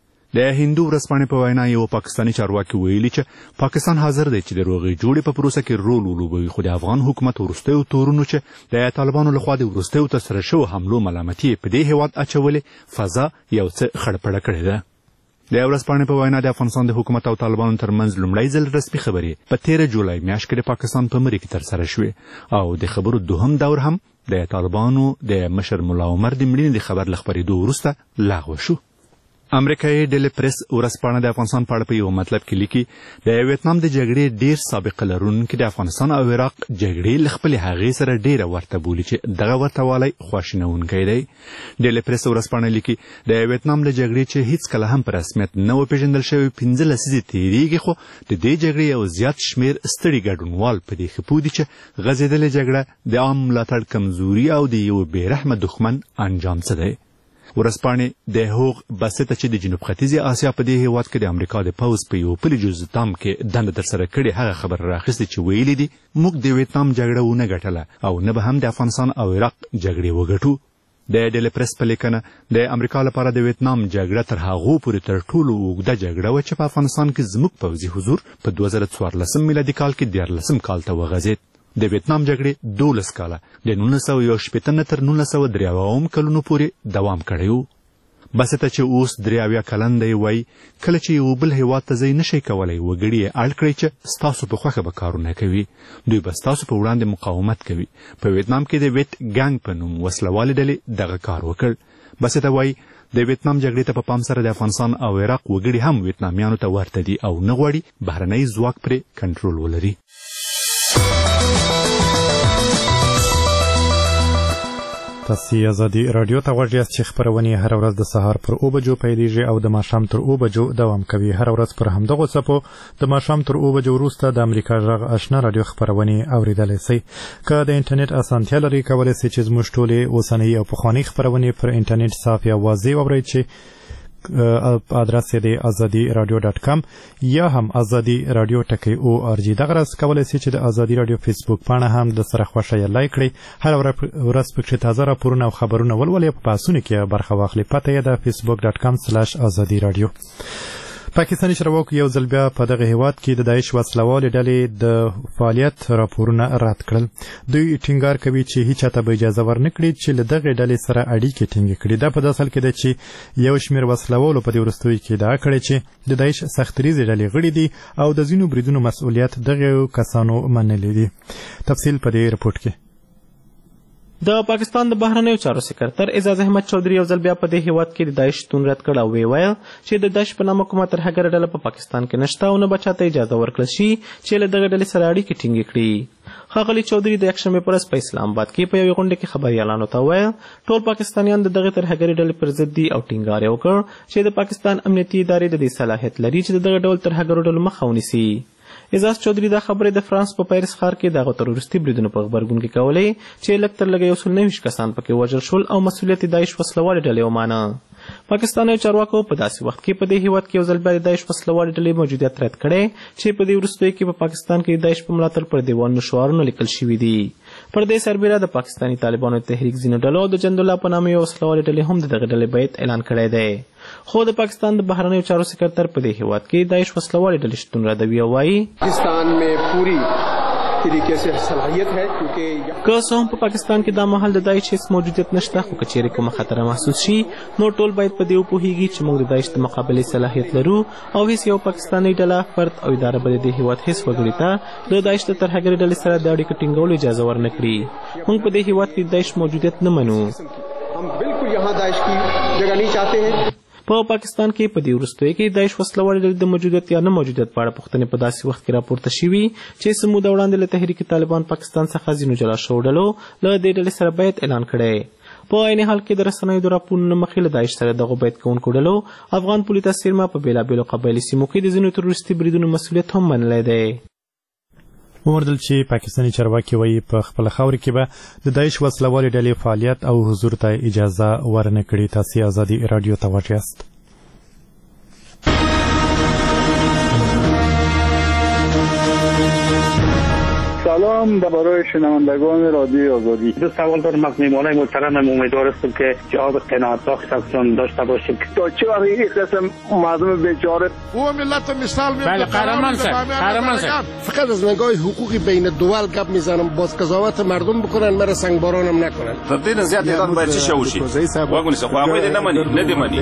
د هندو ورځپاڼې په وینا یو پاکستاني چارواکي ویلي چې پاکستان حاضر دی چې د روغې جوړې په پروسه کې رول ولوبوي، خو د افغان حکومت وروستیو تورونو چې د طالبانو لخوا د وروستیو ترسره شوو حملو ملامتي په دې هېواد اچولې فضا یو څه خړپړه کړې ده. د ورځپاڼې په وینا د افغانستان د حکومت او طالبانو ترمنځ لومړی ځل رسمي خبرې په 13 جولای میاشت کې د پاکستان په مرۍ کې ترسره شوې او د خبرو دوهم دور هم د طالبانو د مشر ملا عمر د مړینې د خبر له خپرېدو وروسته لغوه شو. امریکایي ډیلی پریس ورځپاڼه د افغانستان په اړه په یو مطلب کې لیکي د ویتنام د جګړې ډیر سابقه لرونکي د افغانستان او عراق جګړې له خپلې هغې سره ډیره ورته بولي چې دغه ورته والی خواشینونکی دی. ډیلی پریس ورځپاڼه لیکي د ویتنام له جګړې چې هیڅکله هم په رسمیت نه وپېژندل شوې 15 لسیزې تېرېږي، خو د دې جګړې یو زیات شمېر ستړي ګډونوال په دې ښه پوه دي چې غځېدلې جګړه د عام ملاتړ کمزوري او د یو بېرحمه دښمن انجام څه دی. ورځپاڼې د هوغ بسته چې د جنوب ختیځې اسیا په دې هېواد کې د امریکا د پوځ په یو پلي جزتام کې دنده ترسره کړې هغه خبر راخیستې چې ویلي دي موږ د ویتنام جګړه ونه ګټله او نه به هم د افغانستان او عراق جګړې وګټو. د ډیلی پریس په لیکنه د امریکا لپاره د ویتنام جګړه تر هغو پورې تر ټولو اوږده جګړه وه چې په افغانستان کې زموږ پوځي حضور په 2014 میلادي کال کې 14 کال ته وغځېد. د ویتنام جګړې 12 کاله د 1961 تر 1993 کلونو پورې دوام کړی و. بسته چې اوس 83 کلن دی وایي کله چې یو بل هېواد ته ځای نشئ کولی وګړي یې اړ کړئ چې ستاسو په خوښه به کارونه کوي، دوی به ستاسو په وړاندې مقاومت کوي. په ویتنام کې د ویت ګانګ په نوم وسلوالې ډلې دغه کار وکړ. بسته وایي د ویتنام جګړې ته په پام سره د افغانستان او عراق وګړي هم ویتنامیانو ته ورته دي او نه غواړي بهرنی ځواک پرې کنټرول ولري. تاسې ازادي راډیو ته غوږ یاست چې خپرونې هره ورځ د سهار پر 9 بجو پیلېږي او د ماښام تر 9 بجو دوام کوي. هره ورځ پر همدغو څپو د ماښام تر 9 بجو وروسته د امریکا غږ آشنا راډیو خپرونې اورېدلی سئ. که د انټرنیټ اسانتیا لرئ کولی سئ چې زموږ ټولې اوسنۍ او پخوانۍ خپرونې پر انټرنیټ صافي او واضح واورئ چې آدرس یې د ازادي راډیو .com یا هم ازادي راډیو .org. دغه راز کولی سئ چې د ازادي راډیو فیسبوک پاڼه هم د سره خوښه یې لایک کړئ. هره ورځ پکښې تازه راپورونه او خبرونه ولولئ، په بحثونو کې برخه واخلئ. پته یې د facebook.com/ازادي راډیو. پاکستاني چارواکو یو ځل بیا په دغه هېواد کې د داعش وسلوالې ډلې د فعالیت راپورونه رد کړل. دوی ټینګار کوي چې هیڅ چاته به اجازه ورنه کړي چې له دغې ډلې سره اړیکې ټینګې کړي. دا په داسې حال کې ده چې یو شمېر وسلوالو په دې وروستیو کې ادعا کړې چې د داعش سختریزې ډلې غړي دي او د ځینو بریدونو مسؤلیت دغه کسانو منلی دي. تفصیل په دې رپورټ کې. د پاکستان د بهرنیو چارو سکرتر اعزاز احمد چودھری یو ځل بیا په دې هېواد کې د داعش شتون رد کړ او ویل چې د داعش په نامه کومه ترهګره ډله په پاکستان کې نشته او نه به چاته اجازه ورکړل شي چې له دغه ډلې سره اړیکې ټینګې کړي. ښاغلي چودھری د یکشنبې په ورځ په اسلام آباد کې په یوې غونډه کې خبریالانو ته وویل ټول پاکستانیان د دغې ترهګرې ډلې پر ضد دي او ټینګار یې وکړ چې د پاکستان امنیتي ادارې د دې صلاحیت لري چې د دغه ډول ترهګرو ډلو مخه ونیسي. اعزاز چودھری دا خبرې د فرانس په پیرس ښار کې دغه تروریستي بریدونو په غبرګون کې کولې چې لږ تر لږه 129 کسان پکې وژل شول او مسؤلیت یې داعش وسلوالې ډلې ومانه. پاکستاني چارواکو په داسې وخت کې په دې هیواد کې یو ځل بیا د داعش وسلوالې ډلې موجودیت رد کړی چې په دې وروستیو کې په پاکستان کې داعش په ملاتړ پر دیوالونو شعارونه لیکل شوي دي. پر دې سربیره د پاکستاني طالبانو تحریک ځینو ډلو د جندالله په نامه یو وسلوالې ډلې هم د دغه ډلې بیعت اعلان کړی دی. خو د پاکستان د بهرنیو چارو سکرتر په دې هیواد کې داعش وسلوالې ډلې شتون ردوي او وایي پاکستان में पूरी तरीके से صلاحیت है क्योंकि که څه هم په پاکستان کې دا مهال د داعش هیڅ موجودیت نشته، خو که چیرې کومه خطر محسوس شي نو ټول باید په دې وپوهیږي چې موږ د داعش د مقابلې صلاحیت لرو او هیڅ یو پاکستاني ډله، فرد او اداره به د دې هیواد هیڅ وګړي ته د داعش د ترهګرۍ ډلې سره د اړیکو ټینګولو اجازه ورنه کړي. موږ په دې هیواد کې د داعش موجودیت نه منو. हम बिल्कुल यहाँ दाइश की जगह नहीं चाहते हैं. په پاکستان کې په دې وروستیو کې داعش وسلوالې ډلې د موجودیت یا نه موجودیت په اړه پوښتنې په داسې وخت کې راپورته شوي چې څه موده وړاندې له تحریک طالبان پاکستان څخه ځینو جلا شوو ډلو له دې ډلې سره بیعت اعلان کړی. په عین حال کې د رسنیو د راپورونو مخې له داعش سره دغو بیعت کوونکو ډلو افغان پولي څیرمه په بېلابېلو قبایلي سیمو کې د ځینو تروریستي بریدونو مسؤلیت هم منلی دی. وموندل چې پاکستاني چارواکي وایي په خپله خاوره کې به د داعش وسلوالې ډلې فعالیت او حضور ته اجازه ورنه کړي. تاسې ازادي راډیو ته غوږ یاست. سلام برای شنوندگان رادیو آزادی. دو سوال دارم از میهمانای محترمم. امیدوار هستم که جواب قناعت بخش ازشان داشته باشیم. تا چه وقت این قسم مردم بیچاره او ملت مثال میاد. بله قهرمان صاحب فقط از نگاه حقوقی بین دول گپ میزنم، باز قضاوت مردم بکنن، مرا سنگبارانم نکنن. تبدیل زیاد تعداد باید چی شوشی؟ واگونی سه خو هغه نه مني نه دی مني.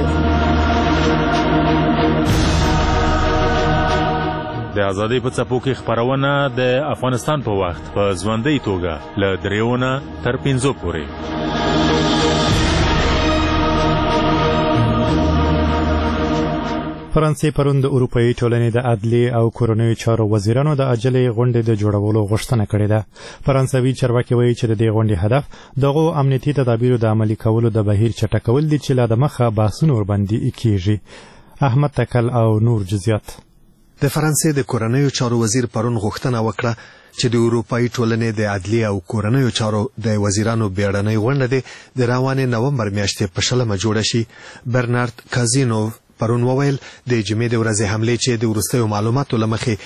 د ازادۍ په څپو کې خپرونه د افغانستان په وخت په ژوندۍ توګه له 3 تر 5 پورې. فرانسې پرون د اروپایي ټولنې د عدلي او کورنیو چارو وزیرانو د عاجلې غونډې د جوړولو غوښتنه کړې ده. فرانسوي چارواکي وایي چې د دې غونډې هدف دغو امنیتي تدابیرو د عملي کولو د بهیر چټکول دي چې لا د مخه بحثونه ورباندې کیږي. احمد تکل او نور جزیات. د فرانسې د کورنیو چارو وزیر پرون غوښتنه وکړه چې د اروپایي ټولنې د عدلي او کورنیو چارو د وزیرانو بیړنۍ غونډه د روانې نومبر میاشتې په 20 جوړه شي. برنارد کازینوف پرون وویل د جمعې د ورځې حملې چې د وروستیو معلوماتو له مخې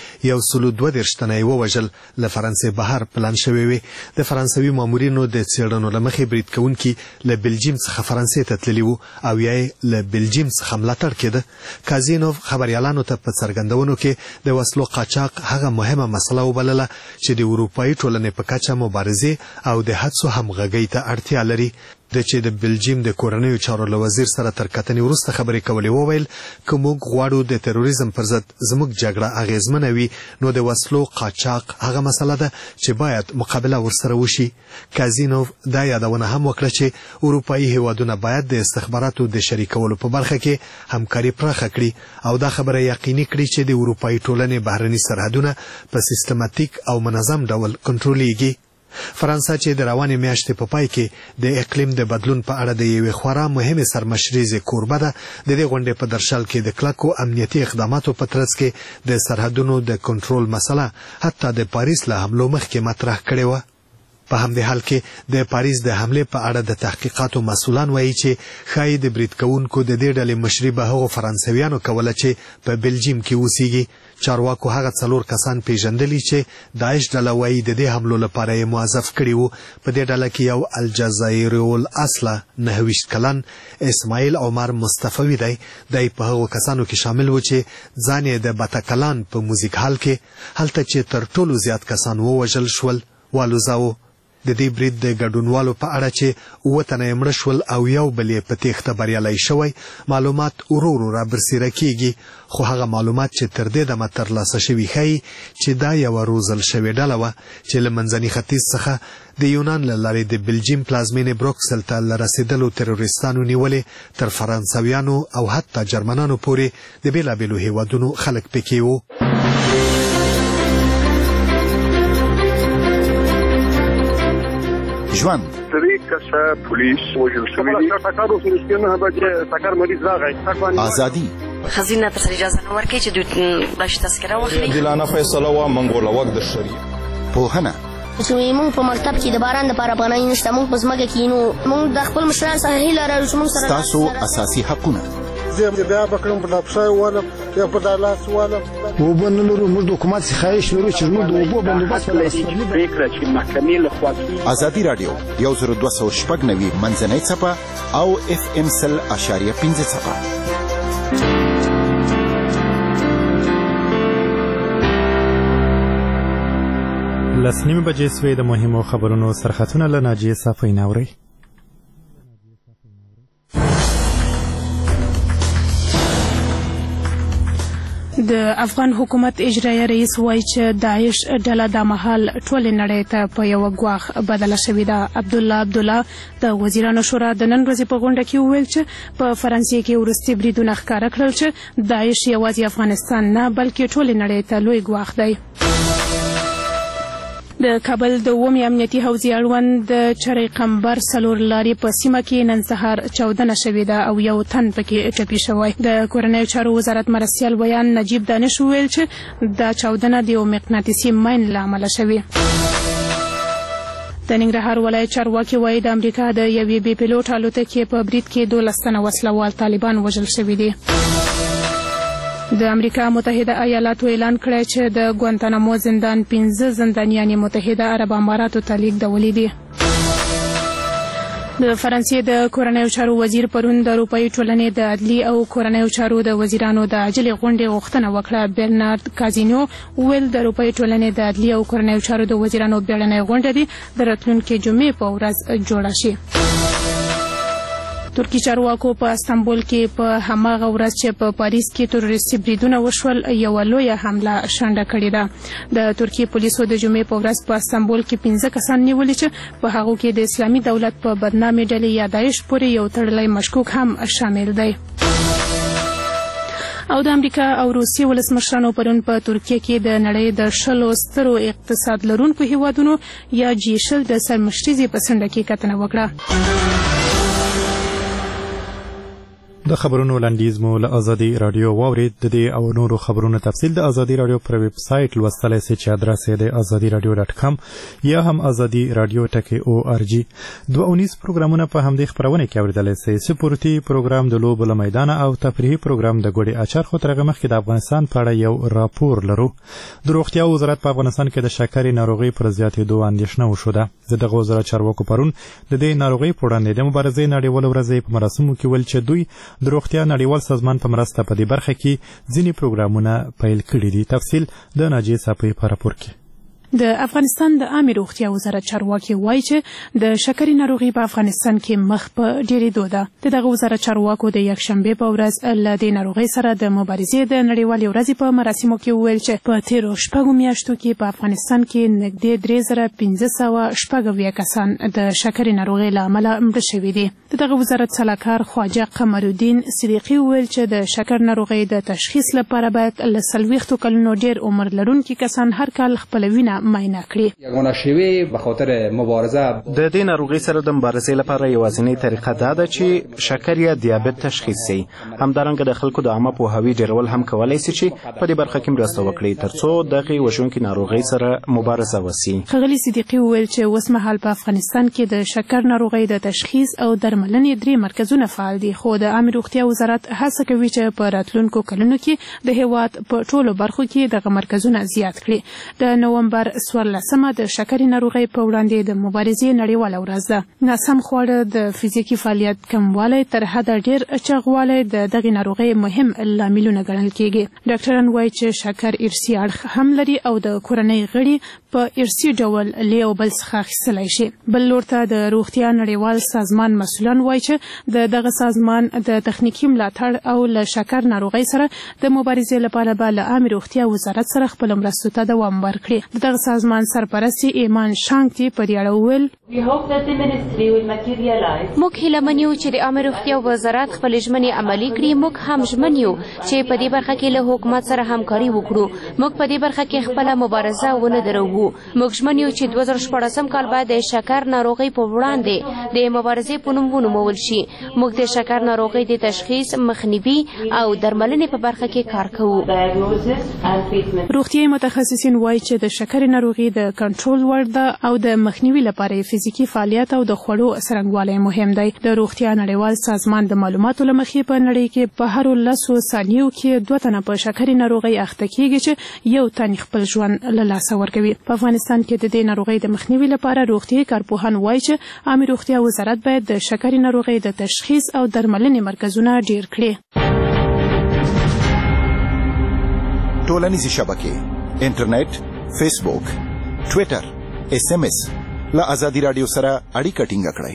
132 تنه یې ووژل له فرانسې بهر پلان شوی وي. د فرانسوي مامورینو د څېړنو له مخې برید کوونکي له بلجیم څخه فرانسې ته تللي وو او یا یې له بلجیم څخه ملاتړ کېده. کازینوف خبریالانو ته په څرګندونو کې د وسلو قاچاق هغه مهمه مسله وبلله چې د اروپایي ټولنې په کچه مبارزې او د هڅو همغږۍ ته اړتیا لري. د چې د بلجیم د کورنیو چارو له وزیر سره تر کتنې وروسته خبرې کولې وویل که موږ غواړو د تروریزم پر ضد زموږ جګړه اغیزمنه وي نو د وسلو قاچاق هغه مسله ده چې باید مقابله ورسره وشي. کازینوف دا یادونه هم وکړه چې اروپایي هیوادونه باید د استخباراتو د شریکولو په برخه کې همکاري پراخه کړي او دا خبره یقیني کړي چې د اروپایي ټولنې بهرني سرحدونه په سیستماتیک او منظم ډول کنټرولېږي. فرانسه چې د روانې میاشتې په پای کې د اقلیم د بدلون په اړه د یوې خورا مهمې سرمشریزې کوربه ده، د دې غونډې په درشل کې د کلکو امنیتي اقداماتو په ترڅ کې د سرحدونو د کنټرول مسله حتی د پاریس له حملو مخکې مطرح کړې وه. په همدې حال کې د پاریس د حملې په اړه د تحقیقاتو مسؤلان وایي چې ښایي د برید کوونکو د دې ډلې مشري به هغو فرانسویانو کوله چې په بلجیم کې اوسیږي. چارواکو هغه 4 کسان پیژندلي چې داعش ډله وایي د دې حملو لپاره یې موظف کړي وو. په دې ډله کې یو الجزایري الاصله 29 کلن اسماعیل عمر مصطفوي دی. دی په هغو کسانو کې شامل و چې ځان یې د باتاکلان په موزیک هال کې هلته چې تر ټولو زیات کسان ووژل شول والوزاوه. د دې برید د ګډونوالو په اړه چې 9 تنه یې مړه شول او یو بل یې په تېښته بریالی شوی معلومات ورو ورو رابرسېره کیږي، خو هغه معلومات چې تر دې دمه ترلاسه شوي ښیي چې دا یوه روزل شوې ډله وه چې له منځني ختیځ څخه د یونان له لارې د بلجیم پلازمینې بروکسل ته له رسېدلو تروریستانو نیولې تر فرانسویانو او حتی جرمنانو پورې د بېلابېلو هیوادونو خلک پکې وو. ژوند 3 کسه پولیس وژل شوي دي. ټکر مریض راغی. ازادي خزینه تر اجازه نه ورکړي چې دوی داسې تذکره واخلي. عادلانه فیصله وه موږ ولوک د شریک پوهنه چې موږ په مکتب کې د باران دپاره پناه نشته، موږ په ځمکه کې نو موږ د خپل مشرانو څخه هیله لرو چې موږ سره ستاسو اساسي حقونه. زه بیا به کړم په لاپشای والم یا په دالاس والم اوبه نه لرو. موږ د حکومت څخه خواهش لرو چې موږ د اوبو بندوبست پرېکړه چې محکمې لخوا کېږي. ازادي راډیو 10296 منځنۍ څپه او FM 100.5 څپه. لس نیمې بجې سوې. د مهمو خبرونو سرخطونه له ناجیې صافۍ ناورئ. د افغان حکومت اجرایي رئیس وایي چې داعش ډله د مهال ټولې نړۍ ته په یوه ګواښ بدله شوې ده. عبدالله د وزیرانو شورا د نن ورځې په غونډه کې وویل چې په فرانسې کې وروستي بریدونه ښکاره کړل چې داعش یوازې افغانستان نه بلکې ټولې نړۍ ته لوی ګواښ دی. د کابل د اوومې امنیتي حوزې اړوند د چرې قمبر 4 لارې په سیمه کې نن سهار چاودنه شوې ده او یو تن پکې ټپي شوی. د کورنیو چارو وزارت مرستیال ویان نجیب دانش وویل چې دا چاودنه د یو مقناطیسي ماین له امله شوې. د ننګرهار ولایت چارواکي وایي د امریکا د یوې بې پیلوټ الوتکې په برید کې 12 تنه وسلوال طالبان وژل شوي دي. د امریکا متحده ایالاتو اعلان کړی چې د ګوانتانامو زندان 15 زندانیان متحده عرب اماراتو ته لیږدولي دي. د فرانسې د کورنیو چارو وزیر پرون د اروپایي ټولنې د عدلي او کورنیو چارو د وزیرانو د عاجلې غونډې غوښتنه وکړه. برنارد کازینو ویل د اروپایي ټولنې د عدلي او کورنیو چارو د وزیرانو بیړنۍ غونډه دې د راتلونکې جمعې په ورځ جوړه شي. ترکی چارواکو په استانبول کې په هماغه ورځ چې په پاریس کې تروریستي بریدونه وشول یوه لویه حمله شنډه کړې ده. د ترکیې پولیسو د جمعې په ورځ په استانبول کې 15 کسان نیولي چې په هغو کې د اسلامي دولت په بدنامې ډلې یا داعش پورې یو تړلی مشکوک هم شامل دی. او د امریکا او روسیې ولسمشرانو پرون په ترکیه کې د نړۍ د 10 سترو اقتصاد لرونکو هیوادونو یا G20 د سرمشریزې په څنډه کې کتنه وکړه. د خبرونو لنډیز مو له ازادي رادیو واورید. د دې او نورو خبرونو تفصیل د ازادي رادیو پر ویب سټ لوستلای شئ چې ادرس یې د azadi.radio.com یا هم azadi.radio.org. 2 پروګرامونه په همدې خبرونه کې اوریدلای شئ. سپورتي پروګرام د لوبو له میدان او تفریحي پروګرام د ګوډي اچار خو ترغه مخکې د افغانستان په اړه یو راپور لرو. د روغتیا وزارت په افغانستان کې د شکرې ناروغي پر زیاتېدو اندېښنه وشوده. دغه وزارت چارواکو پرون د دې ناروغي په وړاندې د مبارزې نړیوال ورځ په مراسمو کې ویل چې دوی د روغتیا نړیوال سازمان په مرسته په دې برخه کې ځینې پروګرامونه پیل کړي دي. تفصیل د ناجیې صافۍ په راپور کې. د افغانستان د عامه روغتیا وزارت چارواکي وایي چې د شکرې ناروغي په افغانستان کې مخ په ډېرېدو ده. دغه وزارت چارواکو د یکشنبې په ورځ له دې ناروغۍ سره د مبارزې د نړیوالې ورځې په مراسمو کې وویل چې په تیرو 6 میاشتو کې په افغانستان کې نږدې 3570 کسان د شکرې ناروغۍ له امله مړه شوي دي. دغه وزارت سلاکار خواجه قمرالدین صدیقي وویل چې د شکر ناروغۍ د تشخیص لپاره باید له 40 کلونو ډېر عمر لرونکي کسان هر کال خپل وینه معاینه کړي. یگانه شیوه به خاطر مبارزه د دې ناروغۍ سره د مبارزې لپاره یوازینی طریقه دا ده چې شکر یا دیابت تشخیص شي. همدارنګه د خلکو د عامه پوهاوي ډیرول هم کولای شي چې په دې برخه کې مرسته وکړي ترڅو دغه وژونکي ناروغۍ سره مبارزه وشي. ښاغلي صدیقي وویل چې اوس مهال په افغانستان کې د شکر ناروغۍ د تشخیص او درملنې 3 مرکزونه فعال دي، خو د عامه روغتیا وزارت هڅه کوي چې په راتلونکو کلونو کې د هیواد په ټولو برخو کې دغه مرکزونه زیات کړي. د نومبر 14 د شکرې ناروغۍ په وړاندې د مبارزې نړیواله ورځ ده. ناسم خواړه، د فزیکي فعالیت کموالی، تر حده ډېر چاغوالی د دغې ناروغۍ مهم لاملونه ګڼل کېږي. ډاکټران وایي چې شکر ارثي اړخ هم لري او د کورنۍ غړي په ارثي ډول له یو بل څخه اخیستلی شي. بل لور ته د روغتیا نړیوال سازمان مسؤلان وایي چې دغه سازمان د تخنیکي ملاتړ او له شکر ناروغۍ سره د مبارزې لپاره به له عامه روغتیا وزارت سره خپل مرستو ته دوام ورکړي. دغه سازمان سرپرست ایمان شانګتي په دې اړه وویل موږ هیله من یو چې د عامه روغتیا وزارت خپل ژمنې عملي کړي. موږ هم ژمن یو چې په دې برخه کې له حکومت سره همکاري وکړو. موږ په دې برخه کې خپل مبارزه ونه دروو. موږ ژمن یو چې 2014 کال بعد د شکر ناروغۍ په وړاندې د مبارزې په نوم ونومول شي موږ د شکر ناروغۍ د تشخیص، مخنیوي او درملنې په برخه کې کار کوو. روغتیايي متخصصین وایي چې د شکر ناروغي د کنټرول وړ ده او د مخنیوي لپاره فزیکي فعالیت او د خوړو څرنګوالی مهم دی. د روغتیا نړیوال سازمان د معلوماتو له مخې په نړۍ کې په هر 10 ثانیو کې 2 تنه په شکر ناروغي اخته کیږي چې یو تن خپل ژوند له لاسه ورکوي. په افغانستان کې د دې ناروغي د مخنیوي لپاره روغتیايي کارپوهان وایي چې عامه روغتیا وزارت باید د شکر ناروغي د تشخیص او درملنې مرکزونه ډیر کړي. ټولنیزې شبکې، انټرنیټ، فیسبوک، ټویټر، SMS له ازادي رادیو سره اړیکه ټینګه کړئ.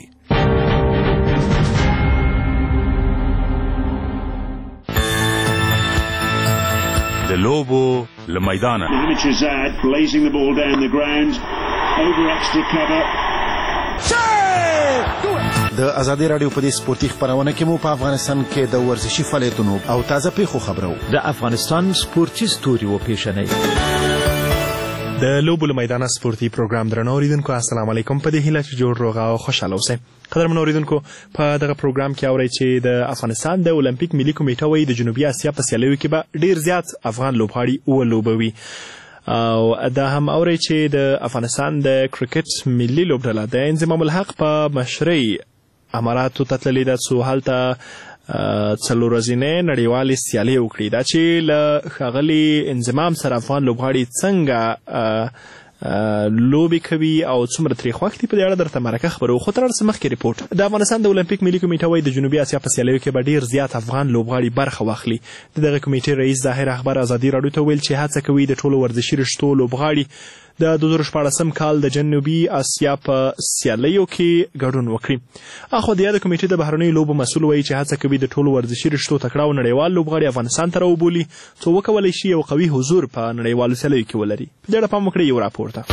د لوبو له میدانه د ازادي رادیو په دې سپورتي خبرونه کې مو په افغانستان کې د ورزشي فعالیتونو او تازه پیښو خبرو د افغانستان سپورتي ستوري و پیژنئ. د لوبو له میدانه سپورتي پروګرام درنو اوریدونکو السلام علیکم. په دې هیله چې جوړ روغ او خوشاله اوسئ. قدرمن اوریدونکو په دغه پروګرام کې اورئ چې د افغانستان د اولمپیک ملي کمیټه وایي د جنوبي اسیا په سیالیو کې به ډیر زیات افغان لوبغاړي ولوبوي. او دا هم اورئ چې د افغانستان د کرکټ ملي لوبډله د انضمام الحق په مشرۍ اماراتو ته تللې ده څو هلته 4 ورځې نړیوالې سیالۍ وکړي. دا چې له ښاغلي انضمام سره افغان لوبغاړي څنګه لوبي کوي او څومره ترې خوښ دي په دې اړه درته مرکه خبرو. خو تر هر څه مخکې ریپورټ. د افغانستان د اولمپیک ملي کمیټه وایي د جنوبي اسیا په سیالیو کې به ډیر زیات افغان لوبغاړي برخه واخلي. د دغه کمیټې رئیس ظاهر اخبار ازادي راډیو ته ویل چې هڅه کوي د ټولو ورزشي رشتو لوبغاړي د 2014 کال د جنوبي اسیا په سیالیو کې ګډون وکړي. اخو د یاد کمیټې د بهرنیو لوبو مسؤل وایي چې هڅه کوي د ټولو ورزشي رشتو تکړه او نړیوال لوبغاړي افغانستان ته راوبولي څو وکولای شي یو قوي حضور په نړیوالو سیالیو کې ولري. په دې اړه پام وکړئ یو راپور ته.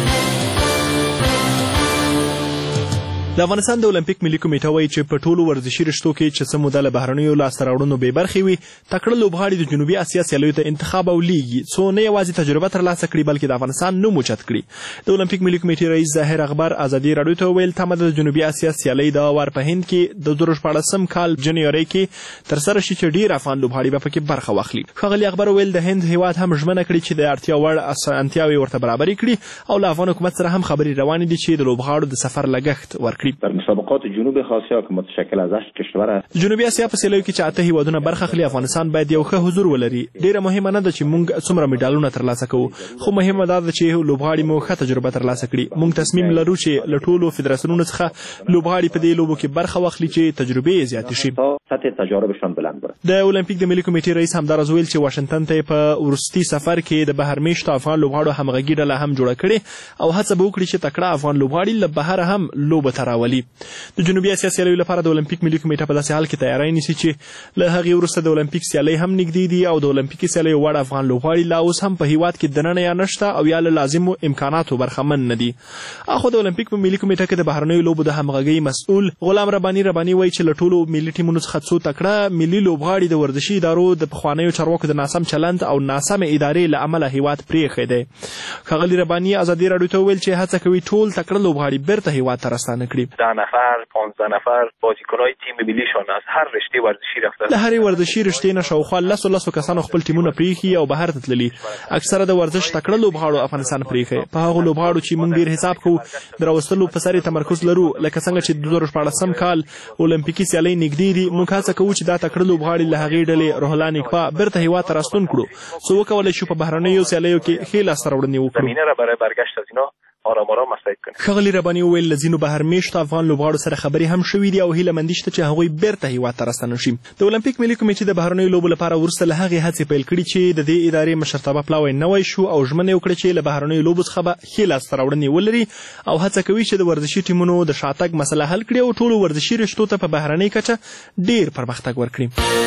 د افغانستان د اولمپیک ملي کمیټه وایي چې په ټولو ورزشي رشتو کې چې څه موده له بهرنیو لاسته راوړنو بې برخې وي تکړه لوبغاړي د جنوبي اسیا سیالیو ته انتخاب او لیږي څو نه یوازې تجربه ترلاسه کړي بلکې د افغانستان نوم اوچت کړي. د اولمپیک ملي کمیټې رئیس ظاهر اخبار ازادي راډیو ته ویل تمه د جنوبي اسیا سیالۍ د وار په هند کې د 2014 کال جنوري کې ترسره شي چې ډیر افغان لوبغاړي به پکې برخه واخلي. ښاغلي اخبار ویل د هند هیواد هم ژمنه کړې چې د اړتیا وړ اسانتیاوې ورته برابرې کړي او له افغان حکومت سره هم خبرې روانې دي چې د لوبغاړو د سفر لګښت ورکړي. جنوب آسیا که متشکل از 8 کشور است. جنوبي اسیا په سیالیو کې چې 8 هیوادونه برخه اخلي افغانستان باید یو ښه حضور ولري. ډیره مهمه نه ده چې موږ څومره میډالونه ترلاسه کوو خو مهمه ده چې لوبغاړي مو ښه تجربه ترلاسه کړي. موږ تصمیم لرو چې له ټولو فدراسیونونو څخه لوبغاړي په دې لوبو کې برخه واخلي چې تجربې زیاتې شي. سطح تجاربشان بلند بره. د اولمپیک د ملي کمیټې رئیس همداراز ویل چې واشنگټن ته په ورستي سفر کې د بهرمیشت افغان لوبغاړو همغږي ډله هم جوړه کړې او هڅه به وکړي چې تکړه افغان لوبغاړي له بهر هم لوبه ته راولي. د جنوبي اسیا سیالیو لپاره د اولمپیک ملي کمیټه په داسې حال کې تیاری نیسي چې له هغې وروسته د اولمپیک سیالۍ هم نږدې دي او د اولمپیکي سیالیو وړ افغان لوبغاړي لا اوس هم په هیواد کې دننه یا نشته او یا له لازمو امکاناتو برخمن نه دي. اخو د اولمپیک په ملي کمیټه کې د بهرنیو لوبو د همغږۍ مسؤل غلام رباني وایي چې له ټولو ملي ټیمونو څخه څو تکړه ملي لوبغاړي د ورزشي ادارو د پخوانیو چارواکو د ناسم چلند او ناسمې ادارې له امله هیواد پرېښی دی. ښاغلي رباني ازادي راډیو ته وویل چې هڅه کوي ټول تکړه لوبغاړي بیرته هیواد ته راستانه کړي. 10 نفر 15 نفر بازیکن‌های تیم ملیشان از هر رشته ورزشی رفته. له هرې ورزشي رشتې نه شاوخوا 10 کسانو خپل ټیمونه پرېښي او بهر ته تللي. اکثره د ورزش تکړه لوبغاړو افغانستان پرېښی. په هغو لوبغاړو چې موږ ډېر حساب کوو د راوستلو په سر تمرکز لرو لکه څنګه چې 2014 کال اولمپیکي سیالۍ نږدې دي. موږ هڅه کوو چې دا تکړه لوبغاړي له هغې ډلې روح الله نیکپا بیرته هیواد ته راستون کړو څو وکولی شو په بهرنیو سیالیو کې ښې لاسته راوړنې وکړو. زمینه را برای برگشت از اینا آرام آرام مساعد کنیم. ښاغلي رباني وویل له ځینو بهرمیشتو افغان لوبغاړو سره خبرې هم شوي دي او هیله مندي شته چې هغوی بیرته هیواد ته راستانه شي. د اولمپیک ملي کمیټې د بهرنیو لوبو لپاره وروسته له هغې هڅې پیل کړي چې د دې ادارې مشرتابه پلاوی نوی شو او ژمنه یې وکړه چې له بهرنیو لوبو څخه به ښې لاسته راوړنې ولري او هڅه کوي چې د ورزشي ټیمونو د شاتګ مسله حل کړي او ټولو ورزشي رشتو ته په بهرنۍ کچه ډیر پرمختګ ورکړي.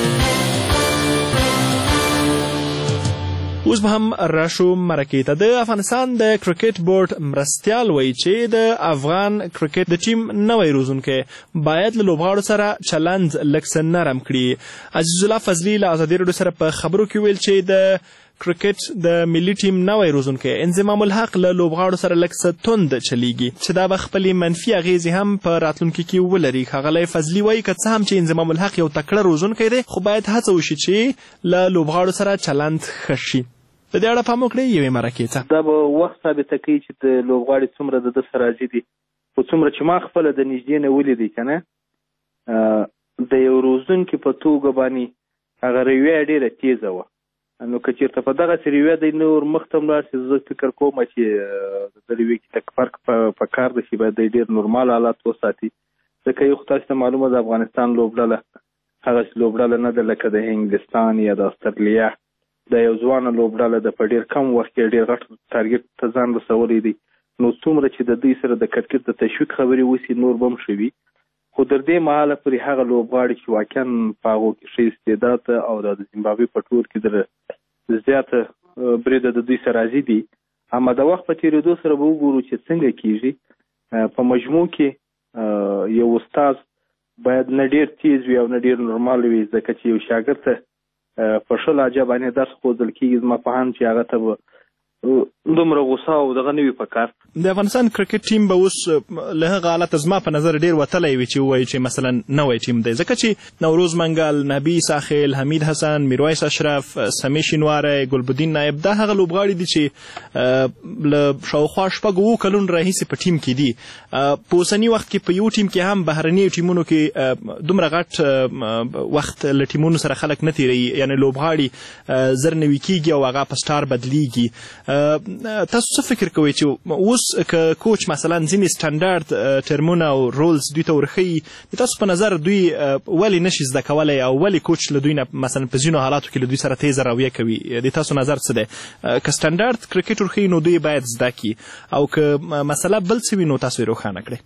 اوس به هم راشو مرکې ته. د افغانستان د کرکټ بورډ مرستیال وایي چې د افغان کرکټ د ټیم نوی روزونکی باید له لوبغاړو سره چلند لږ څه نرم کړي. عزیز الله فضلي له ازادي راډیو سره په خبرو کې ویل چې د کرکټ د ملي ټیم نوی روزونکی انضمام الحق له لوبغاړو سره لږ څه توند چلیږي چې دا به خپلې منفي اغېزې هم په راتلونکي کې ولري. ښاغلی فضلي وایي که څه هم چې انضمام الحق یو تکړه روزونکی دی خو باید هڅه وشي چې له لوبغاړو سره چلند ښه شي. په دې اړه پام وکړئ یوې مرکې ته. دا به وخت ثابته کوي چې د لوبغاړي څومره د ده سره راضي دي. خو څومره چې ما خپله د نږدې نه ولیدی که نه د یو روزونکي په توګه باندې هغه رویه ډېره تیزه وه. نو که چېرته په دغسې رویه دی نور مخته هم لاړ شي زه فکر کوم چې د رویې کې لږ فرق په کار ده چې باید دی ډېر نورمال حالات وساتي. ځکه یو خو تاسو ته معلومه د افغانستان لوبډله هغسې لوبډله نه ده لکه د انګلستان یا د استرالیا. د یو ځوانه لوبډله ده په ډېر کم وخت کې ډېر غټ ټارګېټ ته ځان رسولی دی. نو څومره چې د دوی سره د کرکټ د تشویق خبرې وسي نور به هم ښه وي. خو تر دې مهاله پورې هغه لوبغاړي چې واقعا په هغو کې ښه استعداد ده او د زیمبابوې په ټول کې د زیاته بریده د دوی سره راضي دي. اما د وخت په تېرېدو سره به وګورو چې څنګه کېږي. په مجموع کې یو استاد باید نه ډېر تیز وي او نه ډېر نورمال وي ځکه چې یو شاګرد ته په ښه لهجه باندې درس ښودل کېږي زما په اند چې هغه ته به دومره غوسه او دغه نه وي په کار. د افغانستان کرکټ ټیم به اوس له هغه حالته زما په نظر ډېر وتلی وي چې ووایي چې مثلا نوی ټیم دی ځکه چې نوروز منګل، نبي ساخیل، حمید حسن، میرویس اشرف، سمی شینواری، ګلبدین نایب دا هغه لوبغاړي دي چې له شاوخوا 6 کلونو راهیسې په ټیم کې دي. په اوسني وخت کې په یو ټیم کې هم بهرني ټیمونو کې دومره غټ وخت له ټیمونو سره خلک نه تېروي یعنې لوبغاړي زر نوي کېږي او هغه په سټار بدلیږي. تاسو څه فکر کوئ چې اوس که کوچ مثلا ځینې سټنډارډ ټرمونه او رولز دوی ته ورښیي د تاسو په نظر دوی ولې نشي زده کولی او ولې کوچ له دوی نه مثلا په ځینو حالاتو کې له دوی سره تیزه رویه کوي؟ د تاسو نظر څه دی؟ که سټنډارډ کرکټ ورښیي نو دوی باید زده کړي او که مسله بل څه وي نو تاسو یې روښانه کړئ.